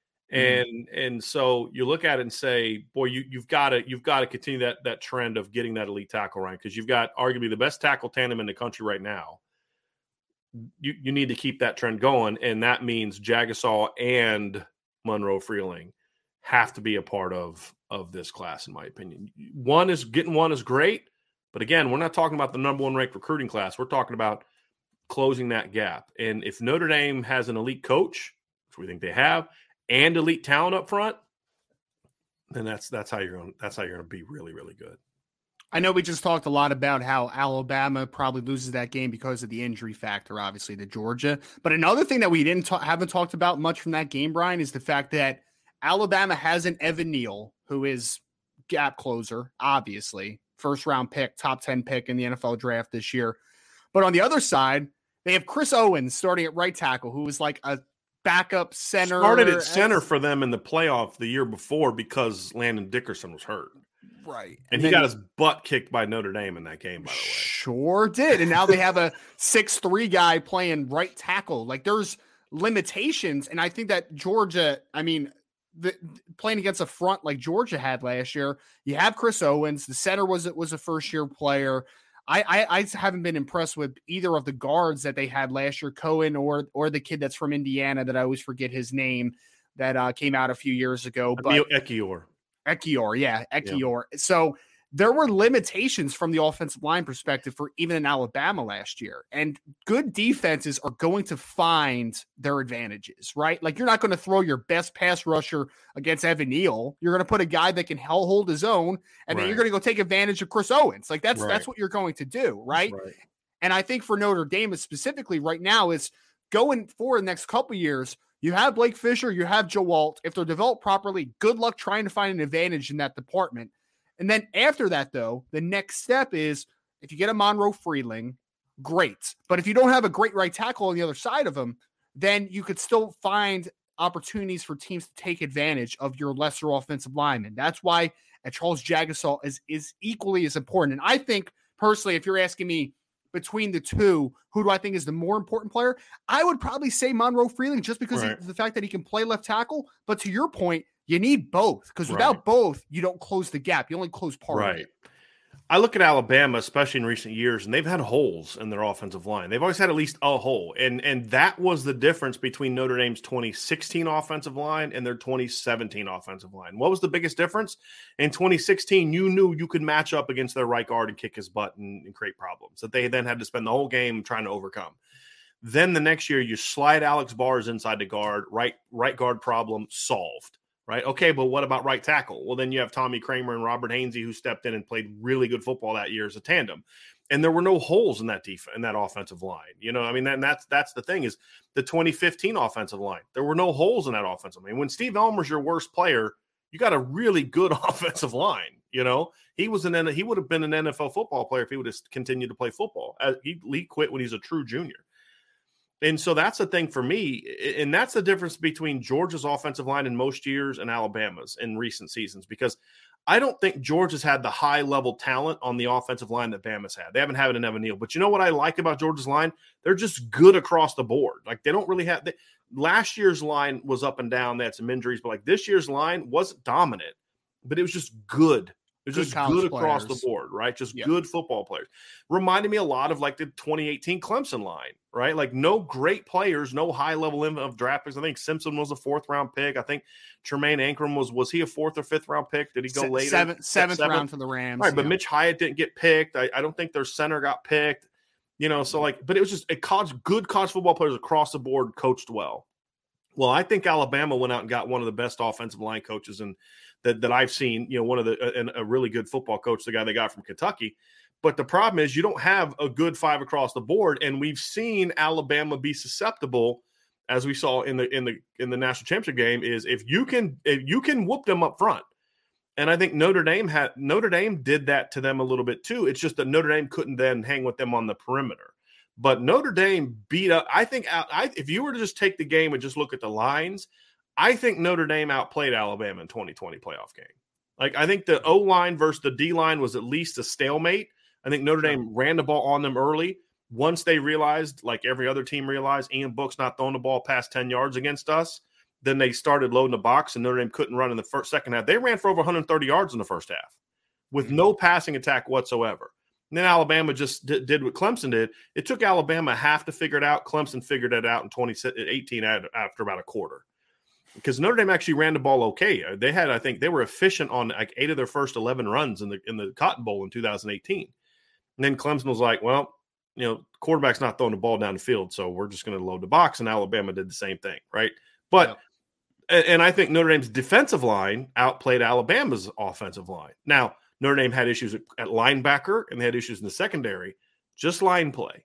And so you look at it and say, boy, you've got to continue that trend of getting that elite tackle, right? Because you've got arguably the best tackle tandem in the country right now. You need to keep that trend going, and that means Jagusah and Monroe Freeling have to be a part of this class, in my opinion. One is great, but again, we're not talking about the number 1 ranked recruiting class. We're talking about closing that gap. And if Notre Dame has an elite coach, which we think they have, and elite talent up front, then that's how you're going to be really, really good.
I know we just talked a lot about how Alabama probably loses that game because of the injury factor, obviously, to Georgia. But another thing that we haven't talked about much from that game, Brian, is the fact that Alabama has an Evan Neal, who is gap closer, obviously, first-round pick, top 10 pick in the NFL draft this year. But on the other side, they have Chris Owens starting at right tackle, who was like a backup center.
Started at center for them in the playoff the year before because Landon Dickerson was hurt.
Right.
And he got his butt kicked by Notre Dame in that game, by the way.
Sure did. And now they have a 6'3" guy playing right tackle. Like, there's limitations. And I think that Georgia, playing against a front like Georgia had last year, you have Chris Owens. The center was a first-year player. I haven't been impressed with either of the guards that they had last year, Cohen or the kid that's from Indiana that I always forget his name that came out a few years ago. But
Ekiyor.
Yeah. So there were limitations from the offensive line perspective for even in Alabama last year. And good defenses are going to find their advantages, right? Like, you're not going to throw your best pass rusher against Evan Neal. You're going to put a guy that can hold his own, and then you're going to go take advantage of Chris Owens. Like, that's what you're going to do, right? And I think for Notre Dame specifically right now is going forward the next couple of years, you have Blake Fisher, you have Joe Alt. If they're developed properly, good luck trying to find an advantage in that department. And then after that, though, the next step is if you get a Monroe Freeling, great. But if you don't have a great right tackle on the other side of him, then you could still find opportunities for teams to take advantage of your lesser offensive linemen. That's why Charles Jagusah is equally as important. And I think personally, if you're asking me between the two, who do I think is the more important player? I would probably say Monroe Freeling just because of the fact that he can play left tackle. But to your point, you need both because without both, you don't close the gap. You only close part of it.
I look at Alabama, especially in recent years, and they've had holes in their offensive line. They've always had at least a hole. And that was the difference between Notre Dame's 2016 offensive line and their 2017 offensive line. What was the biggest difference? In 2016, you knew you could match up against their right guard and kick his butt and create problems that they then had to spend the whole game trying to overcome. Then the next year, you slide Alex Bars inside the guard, right guard problem solved. Right. Okay. But what about right tackle? Well, then you have Tommy Kramer and Robert Hainsey who stepped in and played really good football that year as a tandem. And there were no holes in that defense, in that offensive line. You know, I mean, that's the thing is the 2015 offensive line. There were no holes in that offensive line. When Steve Elmer's your worst player, you got a really good offensive line. You know, he would have been an NFL football player if he would have continued to play football. He quit when he's a true junior. And so that's the thing for me, and that's the difference between Georgia's offensive line in most years and Alabama's in recent seasons, because I don't think Georgia's had the high-level talent on the offensive line that Bama's had. They haven't had an Evan Neal. But you know what I like about Georgia's line? They're just good across the board. Like, they don't really have last year's line was up and down. They had some injuries, but like this year's line wasn't dominant, but it was just good. It's just good across the board, right? Just good football players. Reminded me a lot of like the 2018 Clemson line, right? Like no great players, no high level of draft picks. I think Simpson was a 4th round pick. I think Tremaine Ankrum was he a 4th or 5th round pick? Did he go later?
Seventh round for the Rams.
All right, but Mitch Hyatt didn't get picked. I don't think their center got picked. You know, so like, but it was just good college football players across the board coached well. Well, I think Alabama went out and got one of the best offensive line coaches that I've seen, you know, one of a really good football coach, the guy they got from Kentucky. But the problem is you don't have a good 5 across the board. And we've seen Alabama be susceptible, as we saw in the national championship game, is if you can whoop them up front. And I think Notre Dame did that to them a little bit too. It's just that Notre Dame couldn't then hang with them on the perimeter. But Notre Dame beat up. I think if you were to just take the game and just look at the lines, I think Notre Dame outplayed Alabama in 2020 playoff game. Like, I think the O-line versus the D-line was at least a stalemate. I think Notre Dame ran the ball on them early. Once they realized, like every other team realized, Ian Book's not throwing the ball past 10 yards against us, then they started loading the box, and Notre Dame couldn't run in the second half. They ran for over 130 yards in the first half with no passing attack whatsoever. And then Alabama just did what Clemson did. It took Alabama half to figure it out. Clemson figured it out in 2018 after about a quarter. Because Notre Dame actually ran the ball okay. I think they were efficient on like 8 of their first 11 runs in the Cotton Bowl in 2018. And then Clemson was like, well, you know, quarterback's not throwing the ball down the field, so we're just going to load the box. And Alabama did the same thing, right? But and I think Notre Dame's defensive line outplayed Alabama's offensive line. Now, Notre Dame had issues at linebacker and they had issues in the secondary, just line play.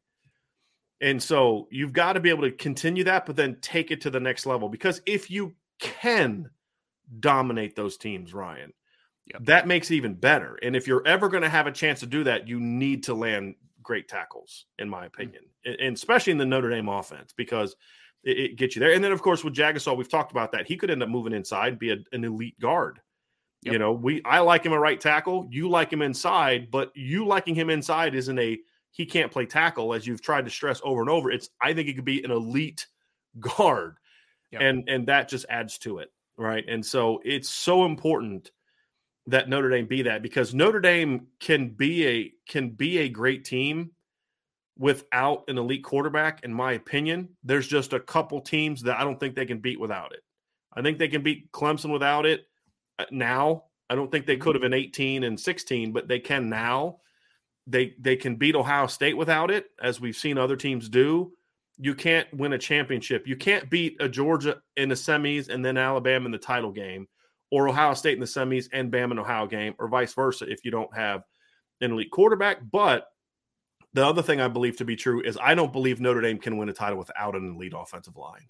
And so you've got to be able to continue that, but then take it to the next level. Because if you can dominate those teams, Ryan, that makes it even better. And if you're ever going to have a chance to do that, you need to land great tackles, in my opinion, and especially in the Notre Dame offense, because it gets you there. And then, of course, with Jagusah, we've talked about that. He could end up moving inside, be an elite guard. You know, I like him a right tackle. You like him inside, but you liking him inside isn't he can't play tackle, as you've tried to stress over and over. I think he could be an elite guard, and that just adds to it, right? And so it's so important that Notre Dame be that, because Notre Dame can be a great team without an elite quarterback. In my opinion, there's just a couple teams that I don't think they can beat without it. I think they can beat Clemson without it now. I don't think they could have in 18 and 16, but they can now. They can beat Ohio State without it, as we've seen other teams do. You can't win a championship. You can't beat a Georgia in the semis and then Alabama in the title game, or Ohio State in the semis and Bama in Ohio game, or vice versa if you don't have an elite quarterback. But the other thing I believe to be true is I don't believe Notre Dame can win a title without an elite offensive line.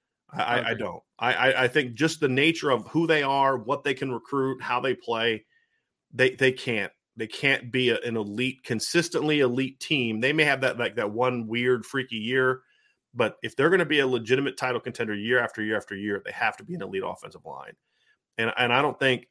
I don't. I think just the nature of who they are, what they can recruit, how they play, they can't be an elite, consistently elite team. They may have that one weird, freaky year, but if they're going to be a legitimate title contender year after year after year, they have to be an elite offensive line. And I don't think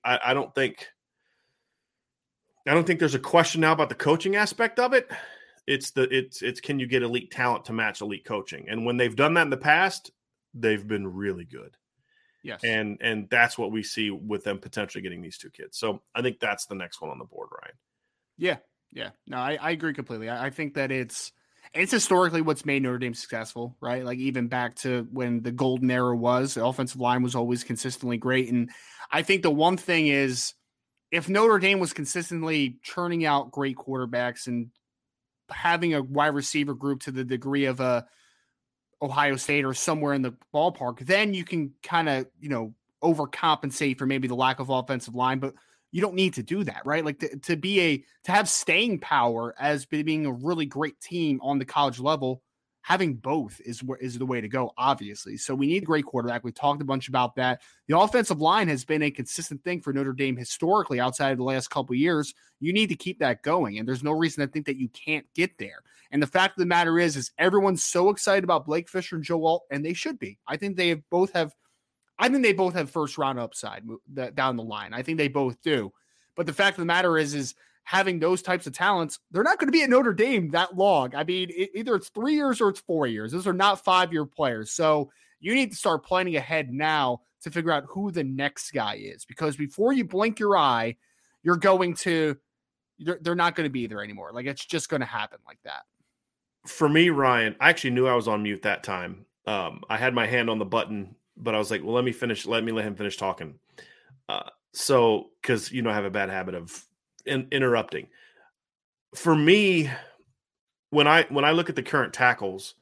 there's a question now about the coaching aspect of it. It's can you get elite talent to match elite coaching? And when they've done that in the past, they've been really good.
Yes.
And that's what we see with them potentially getting these two kids. So I think that's the next one on the board, Ryan.
Yeah. Yeah. No, I agree completely. I think that it's historically what's made Notre Dame successful, right? Like even back to when the golden era was, the offensive line was always consistently great. And I think the one thing is if Notre Dame was consistently churning out great quarterbacks and having a wide receiver group to the degree of a Ohio State or somewhere in the ballpark, then you can kind of, overcompensate for maybe the lack of offensive line, but you don't need to do that, right? Like to have staying power as being a really great team on the college level, having both is the way to go, obviously. So we need a great quarterback. We talked a bunch about that. The offensive line has been a consistent thing for Notre Dame historically outside of the last couple of years. You need to keep that going, and there's no reason to think that you can't get there. And the fact of the matter is everyone's so excited about Blake Fisher and Joe Alt, and they should be. I think they both have first round upside down the line. I think they both do. But the fact of the matter is having those types of talents, they're not going to be at Notre Dame that long. I mean, either it's 3 years or it's 4 years. Those are not 5-year players. So you need to start planning ahead now to figure out who the next guy is, because before you blink your eye, they're not going to be there anymore. Like it's just going to happen like that.
For me, Ryan, I actually knew I was on mute that time. I had my hand on the button, but I was like, well, let me let him finish talking. So, cause I have a bad habit of interrupting. For me, when I look at the current tackles,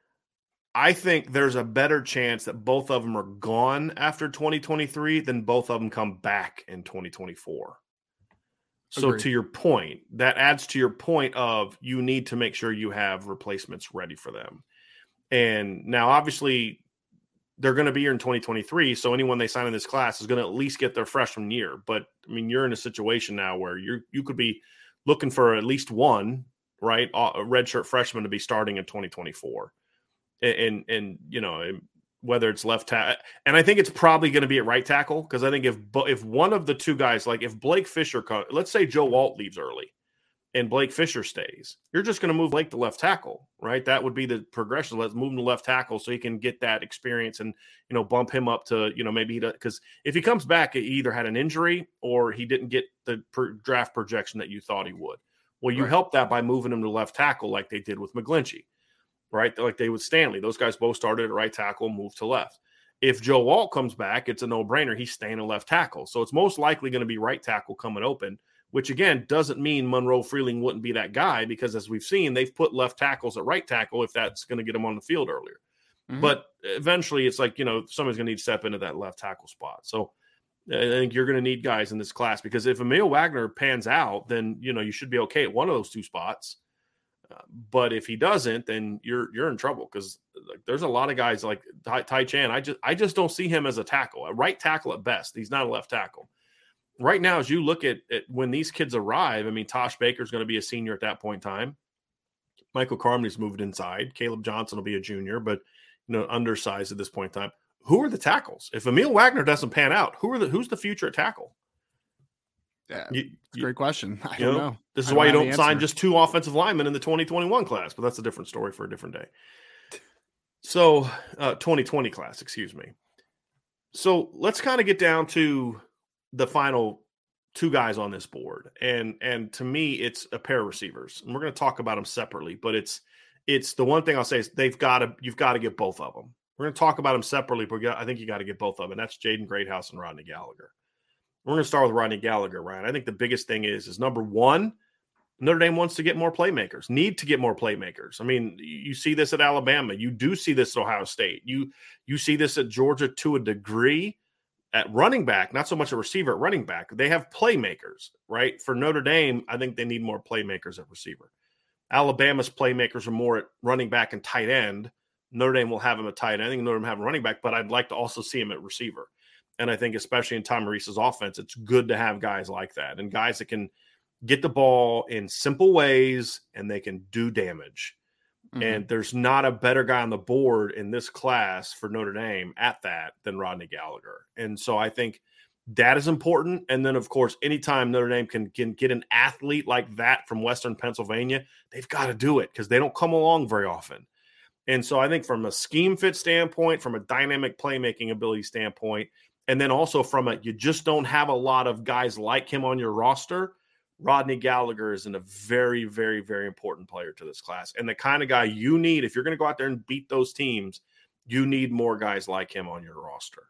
I think there's a better chance that both of them are gone after 2023 than both of them come back in 2024. So
Agreed.
To your point, that adds to your point of you need to make sure you have replacements ready for them. And now obviously they're going to be here in 2023. So anyone they sign in this class is going to at least get their freshman year. But I mean, you're in a situation now where you could be looking for at least one, right? A redshirt freshman to be starting in 2024. And whether it's left tackle, and I think it's probably going to be at right tackle. Cause I think if one of the two guys, like if Blake Fisher, let's say Joe Alt leaves early and Blake Fisher stays, you're just going to move Blake to left tackle, right? That would be the progression. Let's move him to left tackle so he can get that experience and, bump him up to, maybe because if he comes back, he either had an injury or he didn't get the draft projection that you thought he would. Well, you help that by moving him to left tackle like they did with McGlinchey, right? Like they with Stanley. Those guys both started at right tackle, moved to left. If Joe Alt comes back, it's a no-brainer. He's staying at left tackle. So it's most likely going to be right tackle coming open, which again doesn't mean Monroe Freeling wouldn't be that guy, because as we've seen, they've put left tackles at right tackle if that's going to get them on the field earlier. Mm-hmm. But eventually it's like, somebody's going to need to step into that left tackle spot. So I think you're going to need guys in this class, because if Emil Wagner pans out, then, you should be okay at one of those two spots. But if he doesn't, then you're in trouble, because there's a lot of guys like Ty Chan. I just don't see him as a tackle, a right tackle at best. He's not a left tackle. Right now, as you look at when these kids arrive, I mean, Tosh Baker's going to be a senior at that point in time. Michael Carmony's moved inside. Caleb Johnson will be a junior, but undersized at this point in time. Who are the tackles? If Emil Wagner doesn't pan out, who's the future at tackle?
Yeah, it's a great question. I don't know.
This is why you don't sign just 2 offensive linemen in the 2021 class, but that's a different story for a different day. So 2020 class, excuse me. So let's kind of get down to the final 2 guys on this board. And to me, it's a pair of receivers. And we're going to talk about them separately, but it's the one thing I'll say is you've got to get both of them. We're going to talk about them separately, but I think you got to get both of them. And that's Jaden Greathouse and Rodney Gallagher. We're going to start with Rodney Gallagher, Ryan. I think the biggest thing is number one, Notre Dame wants to get more playmakers, need to get more playmakers. I mean, you see this at Alabama. You do see this at Ohio State. You see this at Georgia to a degree. At running back, not so much a receiver, at running back, they have playmakers, right? For Notre Dame, I think they need more playmakers at receiver. Alabama's playmakers are more at running back and tight end. Notre Dame will have him at tight end. I think Notre Dame have a running back, but I'd like to also see him at receiver. And I think especially in Tom Reese's offense, it's good to have guys like that and guys that can get the ball in simple ways and they can do damage. Mm-hmm. And there's not a better guy on the board in this class for Notre Dame at that than Rodney Gallagher. And so I think that is important. And then, of course, anytime Notre Dame can get an athlete like that from Western Pennsylvania, they've got to do it because they don't come along very often. And so I think from a scheme fit standpoint, from a dynamic playmaking ability standpoint, and then also from you just don't have a lot of guys like him on your roster, Rodney Gallagher is a very, very, very important player to this class. And the kind of guy you need, if you're going to go out there and beat those teams, you need more guys like him on your roster.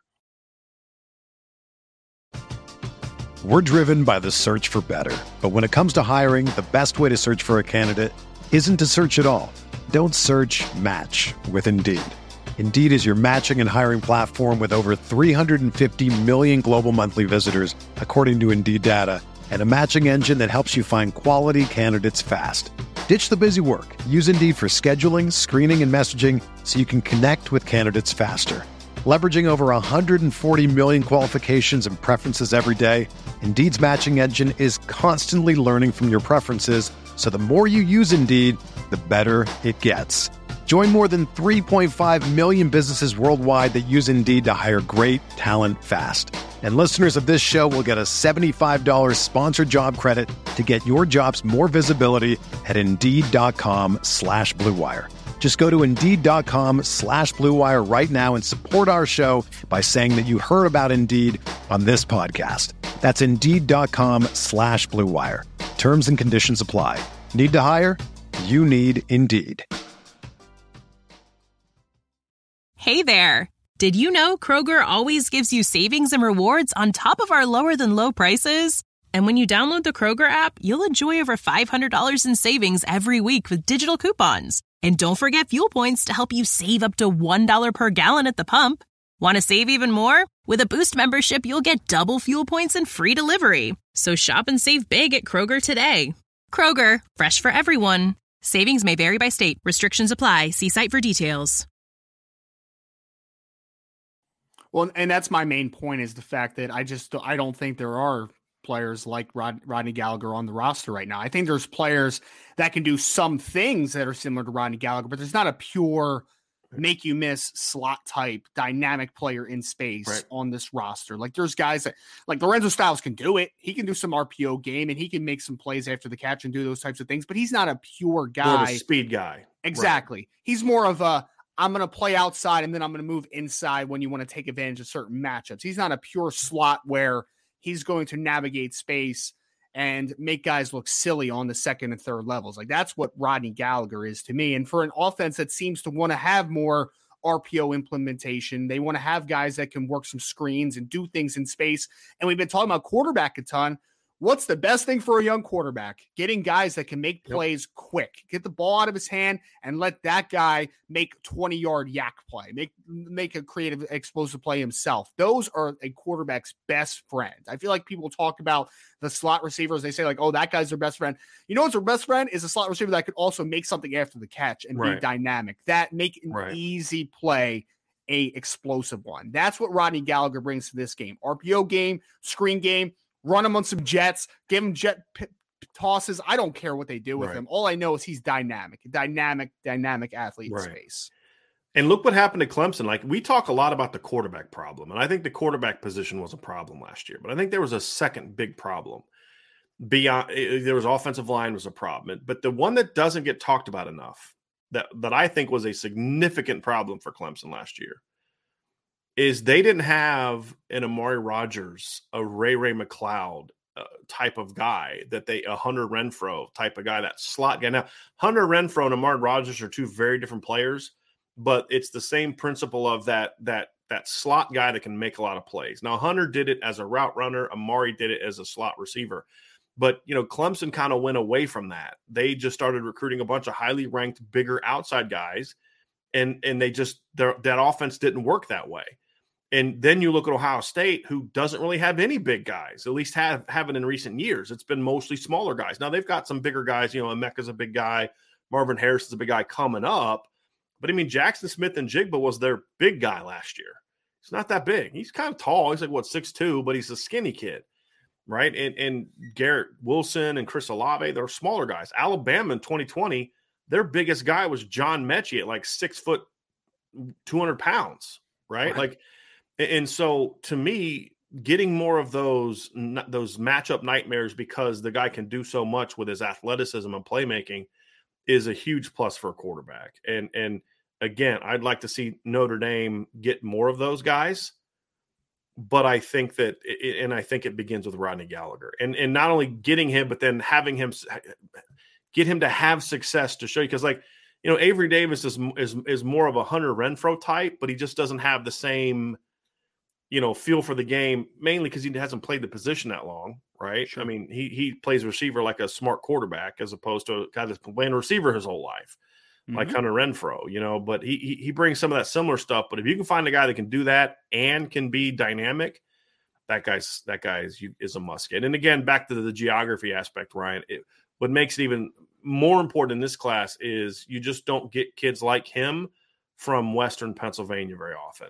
We're driven by the search for better. But when it comes to hiring, the best way to search for a candidate isn't to search at all. Don't search, match with Indeed. Indeed is your matching and hiring platform with over 350 million global monthly visitors, according to Indeed data, and a matching engine that helps you find quality candidates fast. Ditch the busy work. Use Indeed for scheduling, screening, and messaging so you can connect with candidates faster. Leveraging over 140 million qualifications and preferences every day, Indeed's matching engine is constantly learning from your preferences, so the more you use Indeed, the better it gets. Join more than 3.5 million businesses worldwide that use Indeed to hire great talent fast. And listeners of this show will get a $75 sponsored job credit to get your jobs more visibility at Indeed.com/Blue Wire. Just go to Indeed.com/Blue Wire right now and support our show by saying that you heard about Indeed on this podcast. That's Indeed.com/Blue Wire. Terms and conditions apply. Need to hire? You need Indeed.
Hey there. Did you know Kroger always gives you savings and rewards on top of our lower than low prices? And when you download the Kroger app, you'll enjoy over $500 in savings every week with digital coupons. And don't forget fuel points to help you save up to $1 per gallon at the pump. Want to save even more? With a Boost membership, you'll get double fuel points and free delivery. So shop and save big at Kroger today. Kroger, fresh for everyone. Savings may vary by state. Restrictions apply. See site for details.
Well, and that's my main point is the fact that I don't think there are players like Rodney Gallagher on the roster right now. I think there's players that can do some things that are similar to Rodney Gallagher, but there's not a pure make you miss slot type dynamic player in space on this roster. Like there's guys that like Lorenzo Styles can do it. He can do some RPO game and he can make some plays after the catch and do those types of things, but he's not a pure guy.
More of a speed guy.
Exactly. Right. He's more of I'm going to play outside and then I'm going to move inside when you want to take advantage of certain matchups. He's not a pure slot where he's going to navigate space and make guys look silly on the second and third levels. Like that's what Rodney Gallagher is to me. And for an offense that seems to want to have more RPO implementation, they want to have guys that can work some screens and do things in space. And we've been talking about quarterback a ton. What's the best thing for a young quarterback? Getting guys that can make plays quick, get the ball out of his hand and let that guy make 20-yard yak play, make a creative, explosive play himself. Those are a quarterback's best friend. I feel like people talk about the slot receivers. They say like, oh, that guy's their best friend. You know what's their best friend is a slot receiver that could also make something after the catch and be dynamic. That make an easy play a explosive one. That's what Rodney Gallagher brings to this game. RPO game, screen game, run him on some jets, give him jet tosses. I don't care what they do with him. All I know is he's dynamic athlete in space.
And look what happened to Clemson. Like we talk a lot about the quarterback problem, and I think the quarterback position was a problem last year, but I think there was a second big problem. There was offensive line was a problem, but the one that doesn't get talked about enough that I think was a significant problem for Clemson last year is they didn't have an Amari Rodgers, a Ray McCloud type of guy a Hunter Renfrow type of guy, that slot guy. Now, Hunter Renfrow and Amari Rodgers are two very different players, but it's the same principle of that slot guy that can make a lot of plays. Now, Hunter did it as a route runner. Amari did it as a slot receiver. But, Clemson kind of went away from that. They just started recruiting a bunch of highly ranked, bigger outside guys, and that offense didn't work that way. And then you look at Ohio State, who doesn't really have any big guys, at least haven't in recent years. It's been mostly smaller guys. Now they've got some bigger guys. Emeka's a big guy. Marvin Harrison's a big guy coming up. But I mean, Jackson Smith and Jigba was their big guy last year. He's not that big. He's kind of tall. He's like, 6'2", but he's a skinny kid, right? And Garrett Wilson and Chris Olave, they're smaller guys. Alabama in 2020, their biggest guy was John Mechie at like 6 foot, 200 pounds, right? Like, and so to me, getting more of those matchup nightmares because the guy can do so much with his athleticism and playmaking is a huge plus for a quarterback. And again, I'd like to see Notre Dame get more of those guys, but I think that, I think it begins with Rodney Gallagher, and not only getting him, but then having him get him to have success to show you. Because, like, Avery Davis is more of a Hunter Renfrow type, but he just doesn't have the same, feel for the game, mainly because he hasn't played the position that long, right? Sure. I mean, he plays receiver like a smart quarterback as opposed to a guy that's been playing receiver his whole life, like Hunter Renfrow, but he brings some of that similar stuff. But if you can find a guy that can do that and can be dynamic, that guy is a must get. And again, back to the geography aspect, Ryan, what makes it even more important in this class is you just don't get kids like him from Western Pennsylvania very often.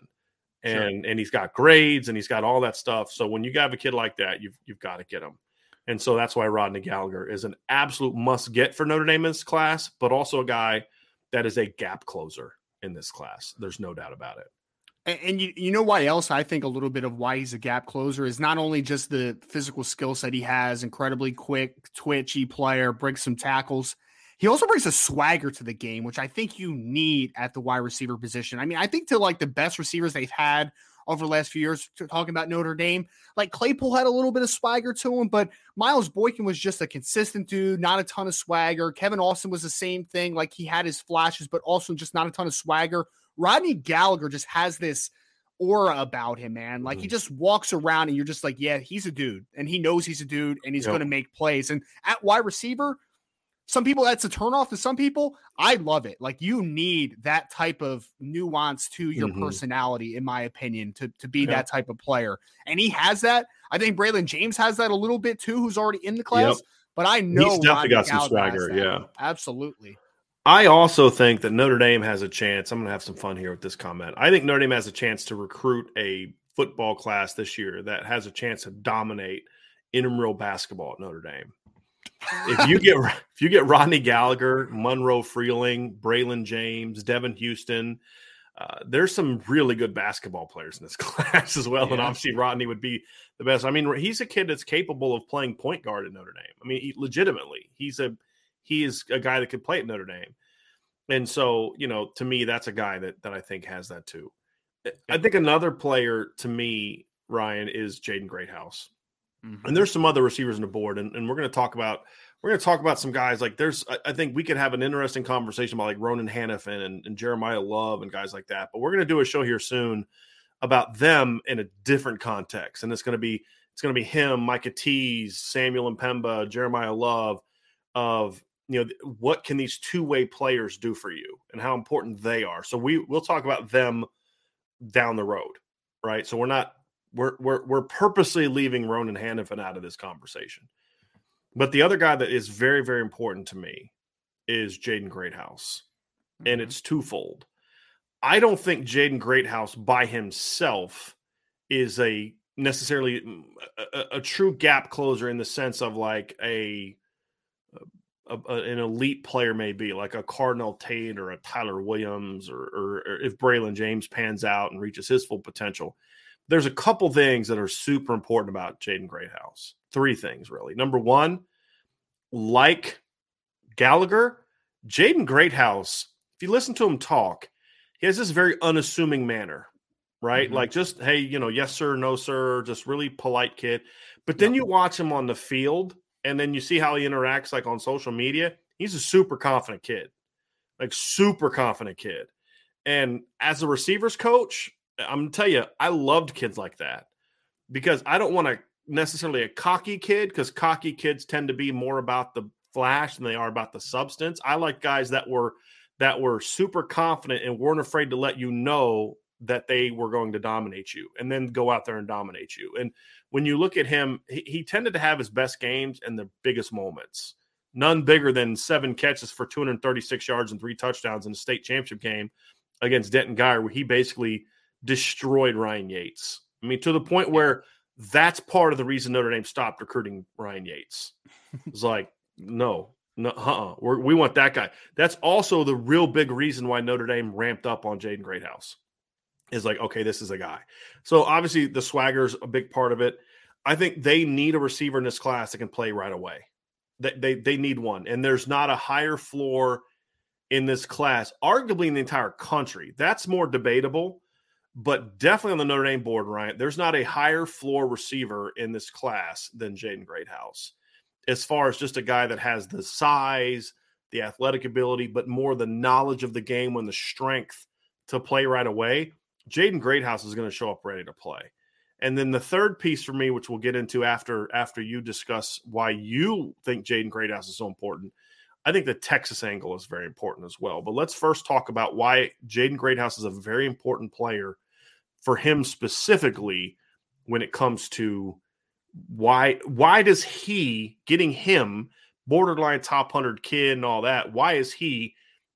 And he's got grades and he's got all that stuff. So when you have a kid like that, you've got to get him. And so that's why Rodney Gallagher is an absolute must get for Notre Dame in this class, but also a guy that is a gap closer in this class. There's no doubt about it.
And you know why else I think a little bit of why he's a gap closer is not only just the physical skill set he has, incredibly quick, twitchy player, breaks some tackles. He also brings a swagger to the game, which I think you need at the wide receiver position. I mean, I think to like the best receivers they've had over the last few years, talking about Notre Dame, like Claypool had a little bit of swagger to him, but Miles Boykin was just a consistent dude, not a ton of swagger. Kevin Austin was the same thing. Like, he had his flashes, but also just not a ton of swagger. Rodney Gallagher just has this aura about him, man. Like, he just walks around and you're just like, yeah, he's a dude, and he knows he's a dude, and he's going to make plays. And at wide receiver, some people, that's a turnoff to some people. I love it. Like, you need that type of nuance to your personality, in my opinion, to be that type of player. And he has that. I think Braylon James has that a little bit too, who's already in the class. But I know
he's definitely got some swagger. Yeah,
absolutely.
I also think that Notre Dame has a chance. I'm going to have some fun here with this comment. I think Notre Dame has a chance to recruit a football class this year that has a chance to dominate intramural basketball at Notre Dame. If you get Rodney Gallagher, Monroe Freeling, Braylon James, Devin Houston, there's some really good basketball players in this class as well. Yeah. And obviously Rodney would be the best. I mean, he's a kid that's capable of playing point guard at Notre Dame. I mean, legitimately, he is a guy that could play at Notre Dame. And so, to me, that's a guy that I think has that too. I think another player to me, Ryan, is Jaden Greathouse. And there's some other receivers on the board, and we're going to talk about some guys. Like, I think we could have an interesting conversation about like Ronan Hannafin and Jeremiah Love and guys like that. But we're going to do a show here soon about them in a different context, and it's going to be him, Micah Tease, Samuel Mpemba, Jeremiah Love. Of what can these two-way players do for you and how important they are. So we'll talk about them down the road, right? So we're purposely leaving Ronan Hannafin out of this conversation. But the other guy that is very, very important to me is Jaden Greathouse. And it's twofold. I don't think Jaden Greathouse by himself is necessarily a true gap closer in the sense of like an elite player, maybe like a Cardinal Tate or a Tyler Williams, or if Braylon James pans out and reaches his full potential. There's a couple things that are super important about Jaden Greathouse. 3 things, really. Number one, like Gallagher, Jaden Greathouse, if you listen to him talk, he has this very unassuming manner, right? Like, just, hey, yes, sir, no, sir, just really polite kid. But then you watch him on the field, and then you see how he interacts, like on social media. He's a super confident kid, And as a receivers coach, I'm going to tell you, I loved kids like that, because I don't want necessarily a cocky kid, because cocky kids tend to be more about the flash than they are about the substance. I like guys that were super confident and weren't afraid to let you know that they were going to dominate you and then go out there and dominate you. And when you look at him, he tended to have his best games and the biggest moments. None bigger than 7 catches for 236 yards and 3 touchdowns in the state championship game against Denton Guyer, where he basically destroyed Ryan Yates. I mean, to the point where that's part of the reason Notre Dame stopped recruiting Ryan Yates. It's like, no, we want that guy. That's also the real big reason why Notre Dame ramped up on Jaden Greathouse. Is like, okay, this is a guy. So obviously the swagger's a big part of it. I think they need a receiver in this class that can play right away. They need one. And there's not a higher floor in this class, arguably in the entire country. That's more debatable, but definitely on the Notre Dame board, Ryan, there's not a higher floor receiver in this class than Jaden Greathouse. As far as just a guy that has the size, the athletic ability, but more the knowledge of the game and the strength to play right away, Jaden Greathouse is going to show up ready to play. And then the third piece for me, which we'll get into after you discuss why you think Jaden Greathouse is so important, I think the Texas angle is very important as well. But let's first talk about why Jaden Greathouse is a very important player for him specifically when it comes to why does he, getting him, borderline top 100 kid and all that, why is he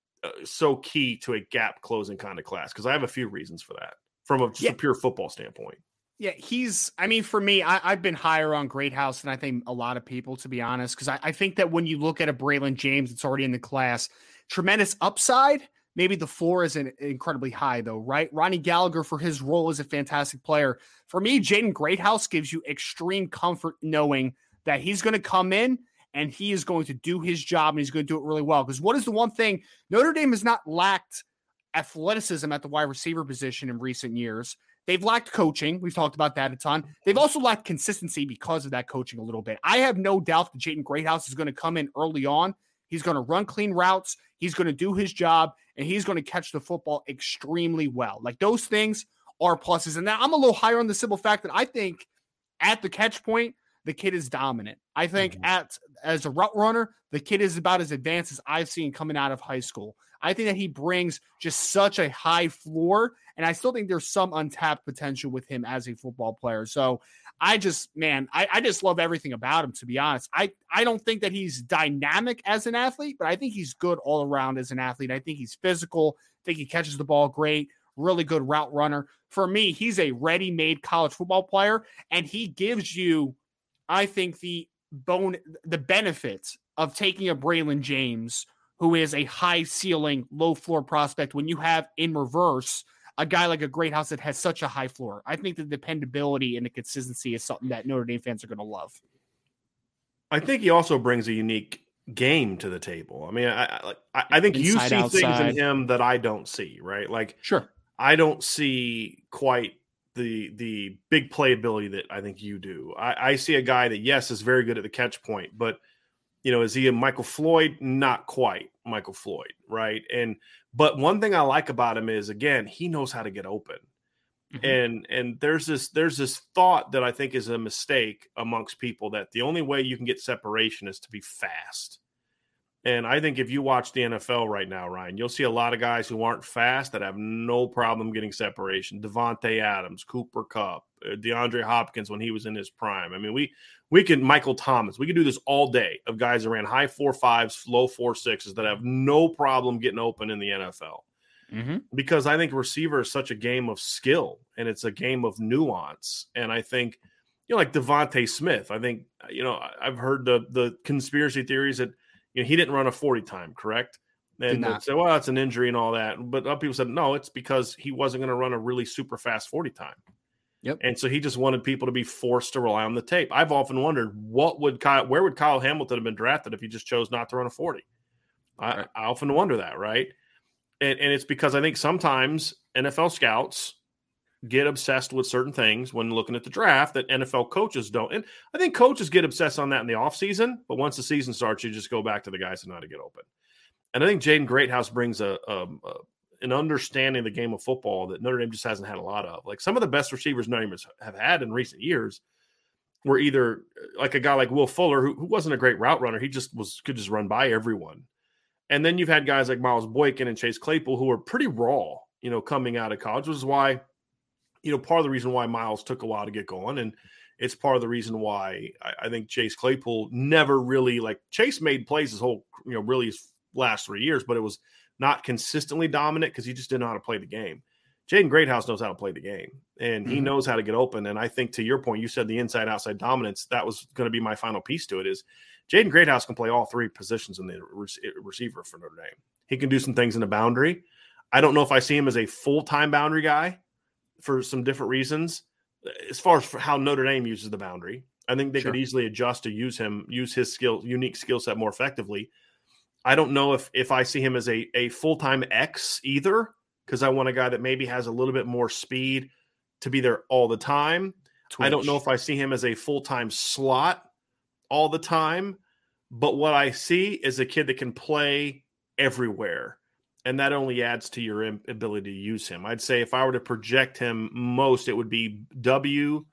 so key to a gap closing kind of class? Because I have a few reasons for that from a pure football standpoint.
Yeah, for me, I've been higher on Greathouse than I think a lot of people, to be honest, because I think that when you look at a Braylon James that's already in the class, tremendous upside. Maybe the floor isn't incredibly high, though, right? Ronnie Gallagher, for his role, is a fantastic player. For me, Jaden Greathouse gives you extreme comfort knowing that he's going to come in and he is going to do his job, and he's going to do it really well. Because what is the one thing? Notre Dame has not lacked athleticism at the wide receiver position in recent years. They've lacked coaching. We've talked about that a ton. They've also lacked consistency because of that coaching a little bit. I have no doubt that Jaden Greathouse is going to come in early on. He's going to run clean routes. He's going to do his job, and he's going to catch the football extremely well. Like, those things are pluses. And now I'm a little higher on the simple fact that I think at the catch point, the kid is dominant. I think as a route runner, the kid is about as advanced as I've seen coming out of high school. I think that he brings just such a high floor, and I still think there's some untapped potential with him as a football player. So I just love everything about him, to be honest. I don't think that he's dynamic as an athlete, but I think he's good all around as an athlete. I think he's physical. I think he catches the ball great, really good route runner. For me, he's a ready-made college football player, and he gives you, I think, the benefits of taking a Braylon James, who is a high ceiling, low floor prospect, when you have in reverse a guy like a Greathouse that has such a high floor. I think the dependability and the consistency is something that Notre Dame fans are going to love.
I think he also brings a unique game to the table. I mean, I think you see outside things in him that I don't see, right? Like, sure, I don't see quite the big playability that I think you do. I see a guy that, yes, is very good at the catch point, but is he a Michael Floyd? Not quite Michael Floyd, right? But one thing I like about him is, again, he knows how to get open. Mm-hmm. And there's this thought that I think is a mistake amongst people that the only way you can get separation is to be fast. And I think if you watch the NFL right now, Ryan, you'll see a lot of guys who aren't fast that have no problem getting separation. Devontae Adams, Cooper Kupp, DeAndre Hopkins when he was in his prime. I mean, we can, Michael Thomas, we could do this all day of guys that ran high 4.5s, low 4.6s that have no problem getting open in the NFL. Mm-hmm. Because I think receiver is such a game of skill and it's a game of nuance. And I think, like Devontae Smith, I think, I've heard the conspiracy theories that, he didn't run a 40 time, correct? And they'd say, well, it's an injury and all that. But other people said, no, it's because he wasn't going to run a really super fast 40 time. Yep. And so he just wanted people to be forced to rely on the tape. I've often wondered where would Kyle Hamilton have been drafted if he just chose not to run a 40? I often wonder that, right? And it's because I think sometimes NFL scouts get obsessed with certain things when looking at the draft that NFL coaches don't. And I think coaches get obsessed on that in the offseason, but once the season starts, you just go back to the guys who know how to get open. And I think Jaden Greathouse brings an understanding of the game of football that Notre Dame just hasn't had a lot of. Like, some of the best receivers Notre Dame have had in recent years were either like a guy like Will Fuller, who wasn't a great route runner. He just could just run by everyone. And then you've had guys like Miles Boykin and Chase Claypool who are pretty raw, coming out of college, which is why, part of the reason why Miles took a while to get going. And it's part of the reason why I think Chase Claypool never really, Chase made plays his whole, really his last 3 years, but it was not consistently dominant because he just didn't know how to play the game. Jaden Greathouse knows how to play the game, and he knows how to get open. And I think, to your point, you said the inside-outside dominance. That was going to be my final piece to it, is Jaden Greathouse can play all three positions in the receiver for Notre Dame. He can do some things in the boundary. I don't know if I see him as a full-time boundary guy for some different reasons. As far as for how Notre Dame uses the boundary, I think they could easily adjust to use his unique skill set more effectively. I don't know if I see him as a full-time X either, because I want a guy that maybe has a little bit more speed to be there all the time. I don't know if I see him as a full-time slot all the time, but what I see is a kid that can play everywhere, and that only adds to your ability to use him. I'd say if I were to project him most, it would be W,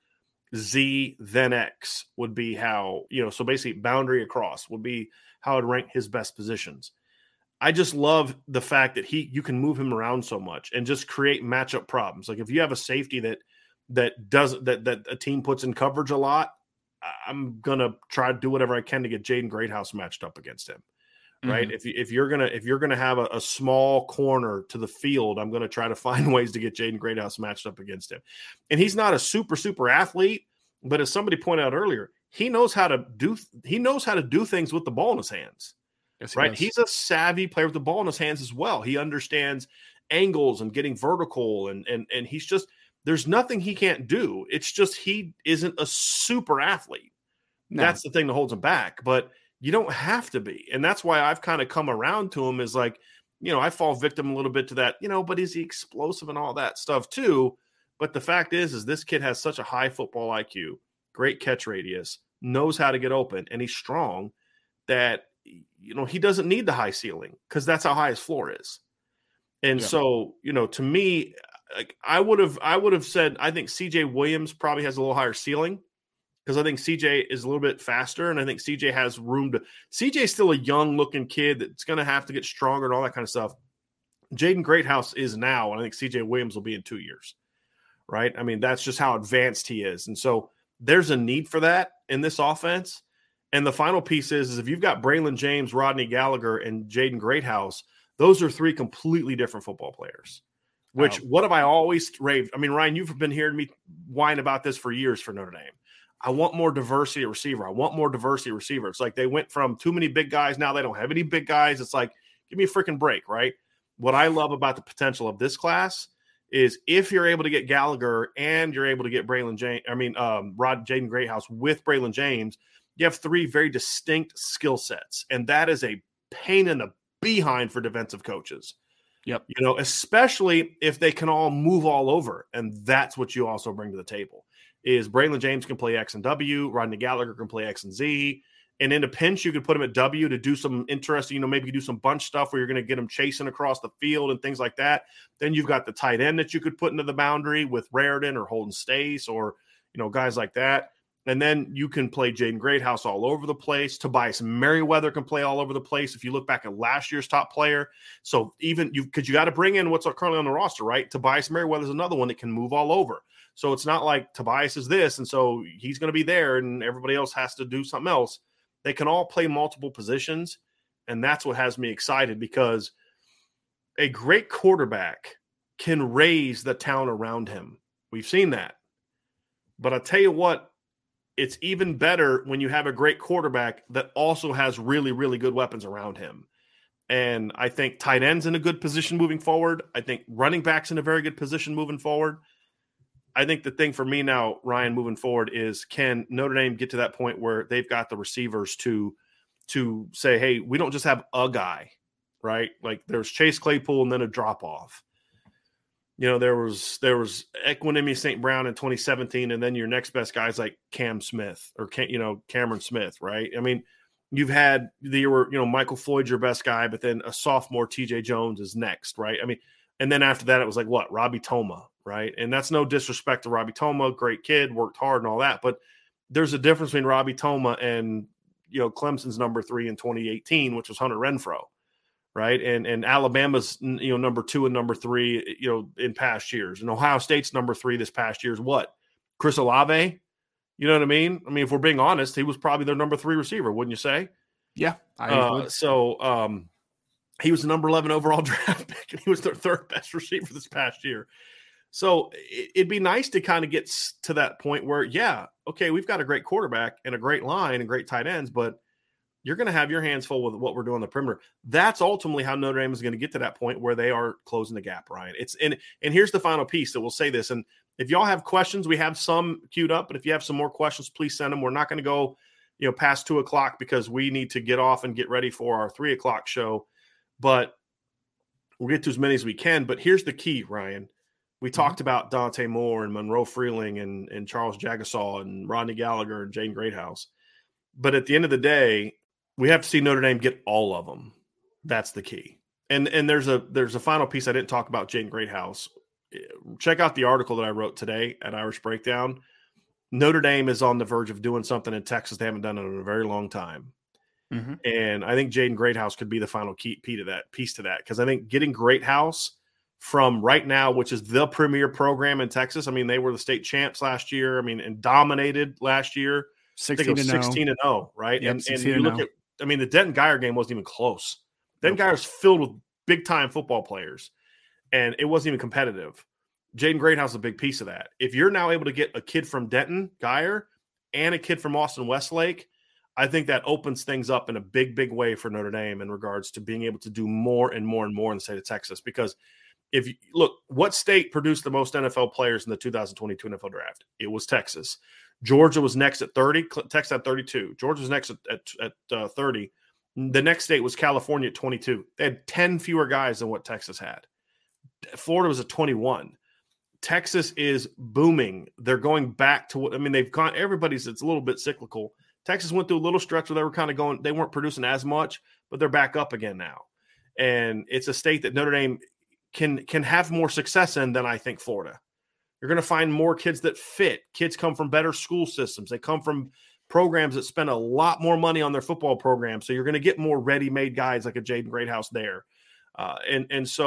Z, then X would be how, so basically boundary across would be how I'd rank his best positions. I just love the fact that you can move him around so much and just create matchup problems. Like if you have a safety that a team puts in coverage a lot, I'm gonna try to do whatever I can to get Jaden Greathouse matched up against him. Right. If you're gonna have a small corner to the field, I'm gonna try to find ways to get Jaden Greathouse matched up against him. And he's not a super athlete, but as somebody pointed out earlier, he knows how to do things with the ball in his hands. Yes, right. He's a savvy player with the ball in his hands as well. He understands angles and getting vertical, and he's just, there's nothing he can't do. It's just he isn't a super athlete. No. That's the thing that holds him back. But you don't have to be. And that's why I've kind of come around to him, is like, I fall victim a little bit to that, but is he explosive and all that stuff too? But the fact is this kid has such a high football IQ, great catch radius, knows how to get open, and he's strong, that, he doesn't need the high ceiling, because that's how high his floor is. And so, to me, like I would have said, I think CJ Williams probably has a little higher ceiling, because I think CJ is a little bit faster, and I think CJ has room to – CJ's still a young-looking kid that's going to have to get stronger and all that kind of stuff. Jaden Greathouse is now, and I think CJ Williams will be in 2 years, right? I mean, that's just how advanced he is. And so there's a need for that in this offense. And the final piece is if you've got Braylon James, Rodney Gallagher, and Jaden Greathouse, those are three completely different football players. Which, what have I always raved? I mean, Ryan, you've been hearing me whine about this for years for Notre Dame. I want more diversity at receiver. I want more diversity at receiver. It's like they went from too many big guys. Now they don't have any big guys. It's like, give me a freaking break, right? What I love about the potential of this class is if you're able to get Gallagher and you're able to get Jaden Greathouse with Braylon James, you have three very distinct skill sets. And that is a pain in the behind for defensive coaches. Yep. Especially if they can all move all over. And that's what you also bring to the table. Is Braylon James can play X and W, Rodney Gallagher can play X and Z, and in a pinch, you could put him at W to do some interesting, maybe you do some bunch stuff where you're going to get him chasing across the field and things like that. Then you've got the tight end that you could put into the boundary with Raritan or Holden Stace or, guys like that. And then you can play Jaden Greathouse all over the place. Tobias Merriweather can play all over the place. If you look back at last year's top player. So even because you got to bring in what's currently on the roster, right? Tobias Merriweather is another one that can move all over. So it's not like Tobias is this, and so he's going to be there, and everybody else has to do something else. They can all play multiple positions, and that's what has me excited, because a great quarterback can raise the town around him. We've seen that. But I'll tell you what, it's even better when you have a great quarterback that also has really, really good weapons around him. And I think tight end's in a good position moving forward. I think running back's in a very good position moving forward. I think the thing for me now, Ryan, moving forward is, can Notre Dame get to that point where they've got the receivers to say, hey, we don't just have a guy, right? Like there's Chase Claypool and then a drop off. There was Equanimous St. Brown in 2017, and then your next best guy is like Cameron Smith, right? I mean, you've had Michael Floyd, your best guy, but then a sophomore TJ Jones is next, right? I mean, and then after that, it was like what? Robbie Toma, right? And that's no disrespect to Robbie Toma, great kid, worked hard and all that, but there's a difference between Robbie Toma and Clemson's number 3 in 2018, which was Hunter Renfrow, right? And Alabama's number 2 and number 3 in past years, and Ohio State's number 3 this past year is what? Chris Olave. You know what I mean? I mean, if we're being honest, he was probably their number 3 receiver, wouldn't you say?
Yeah, I would.
He was the number 11 overall draft pick, and he was their third best receiver this past year. So it'd be nice to kind of get to that point where, yeah, okay, we've got a great quarterback and a great line and great tight ends, but you're going to have your hands full with what we're doing on the perimeter. That's ultimately how Notre Dame is going to get to that point where they are closing the gap, Ryan. And here's the final piece that we'll say this. And if y'all have questions, we have some queued up, but if you have some more questions, please send them. We're not going to go, past 2:00 because we need to get off and get ready for our 3:00 show, but we'll get to as many as we can. But here's the key, Ryan. We talked about Dante Moore and Monroe Freeling and Charles Jagasaw and Rodney Gallagher and Jaden Greathouse. But at the end of the day, we have to see Notre Dame get all of them. That's the key. And there's a final piece I didn't talk about Jaden Greathouse. Check out the article that I wrote today at Irish Breakdown. Notre Dame is on the verge of doing something in Texas they haven't done in a very long time. Mm-hmm. And I think Jaden Greathouse could be the final key piece to that. Because I think getting Greathouse from right now, which is the premier program in Texas. I mean, they were the state champs last year. I mean, and dominated last year. 16-0, right?
Yep,
and you look at, I mean, the Denton Guyer game wasn't even close. Denton Guyer was filled with big-time football players, and it wasn't even competitive. Jaden Greathouse is a big piece of that. If you're now able to get a kid from Denton Guyer and a kid from Austin Westlake, I think that opens things up in a big, big way for Notre Dame in regards to being able to do more and more and more in the state of Texas. Because if you look, what state produced the most NFL players in the 2022 NFL draft? It was Texas. Georgia was next at 30. Texas had 32. Georgia was next at 30. The next state was California at 22. They had 10 fewer guys than what Texas had. Florida was at 21. Texas is booming. They're going back to what, I mean, they've gone, it's a little bit cyclical. Texas went through a little stretch where they were kind of going, they weren't producing as much, but they're back up again now. And it's a state that Notre Dame can have more success in than I think Florida. You're going to find more kids that fit. Kids come from better school systems. They come from programs that spend a lot more money on their football program. So you're going to get more ready-made guys like a Jaden Greathouse there. And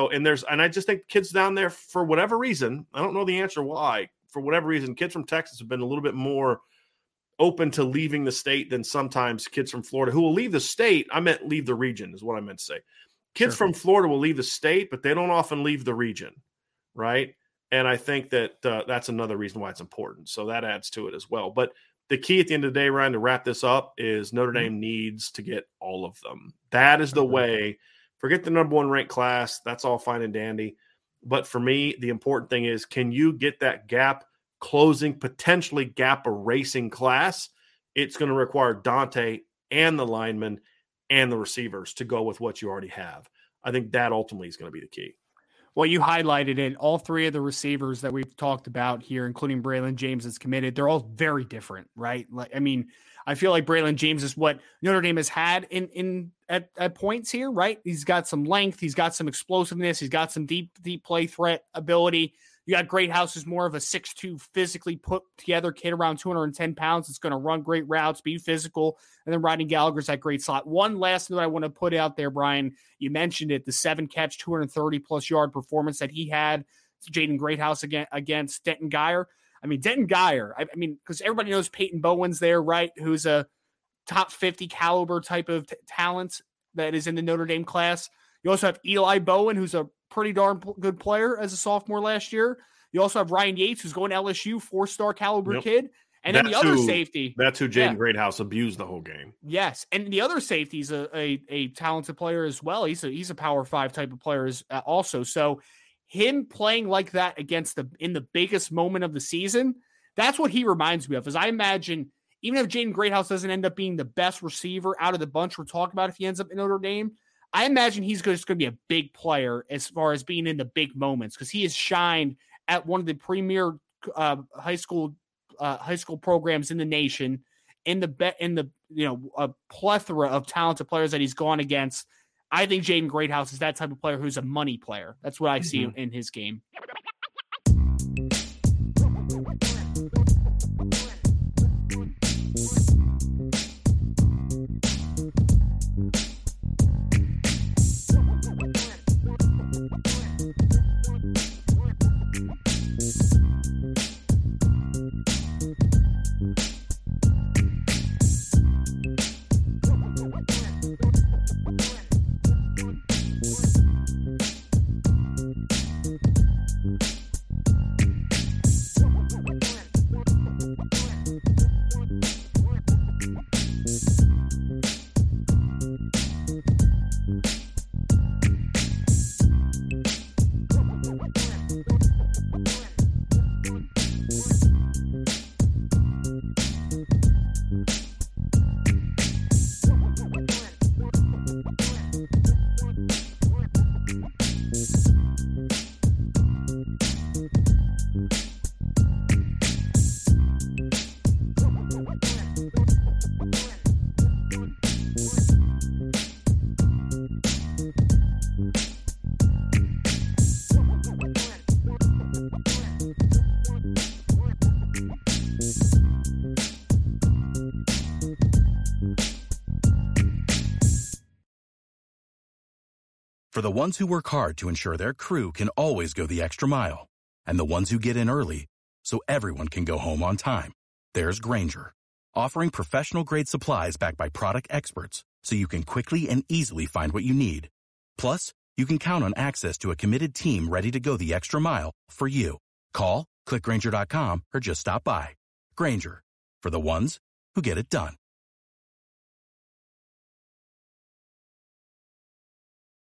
I just think kids down there, for whatever reason, I don't know the answer why, for whatever reason, kids from Texas have been a little bit more open to leaving the state than sometimes kids from Florida who will leave the state. I meant leave the region is what I meant to say. Kids from Florida will leave the state, but they don't often leave the region, right? And I think that that's another reason why it's important. So that adds to it as well. But the key at the end of the day, Ryan, to wrap this up is Notre Dame needs to get all of them. That is the way. Forget the number one ranked class. That's all fine and dandy. But for me, the important thing is, can you get that gap closing, potentially gap erasing class? It's going to require Dante and the linemen and the receivers to go with what you already have. I think that ultimately is going to be the key.
Well, you highlighted it. All three of the receivers that we've talked about here, including Braylon James is committed, they're all very different, right? I mean, I feel like Braylon James is what Notre Dame has had at points here, right? He's got some length, he's got some explosiveness, he's got some deep play threat ability. You got Greathouse, who's more of a 6'2", physically put together kid around 210 pounds. It's going to run great routes, be physical. And then Rodney Gallagher's that great slot. One last note I want to put out there, Brian, you mentioned it, the 7-catch, 230-plus yard performance that he had, Jaden Greathouse against Denton Guyer. I mean, Denton Guyer, I mean, because everybody knows Peyton Bowen's there, right, who's a top 50 caliber type of talent that is in the Notre Dame class. You also have Eli Bowen, who's a pretty darn good player as a sophomore last year. You also have Ryan Yates, who's going to LSU, 4-star caliber kid. And then the other safety.
That's who Jaden Greathouse abused the whole game.
Yes. And the other safety is a talented player as well. He's a Power 5 type of player also. So him playing like that in the biggest moment of the season, that's what he reminds me of. As I imagine, even if Jaden Greathouse doesn't end up being the best receiver out of the bunch we're talking about if he ends up in Notre Dame, I imagine he's just going to be a big player as far as being in the big moments, because he has shined at one of the premier high school programs in the nation, in the a plethora of talented players that he's gone against. I think Jaden Greathouse is that type of player who's a money player. That's what I see in his game.
For the ones who work hard to ensure their crew can always go the extra mile, and the ones who get in early so everyone can go home on time, there's Grainger, offering professional-grade supplies backed by product experts so you can quickly and easily find what you need. Plus, you can count on access to a committed team ready to go the extra mile for you. Call, click Grainger.com, or just stop by. Grainger, for the ones who get it done.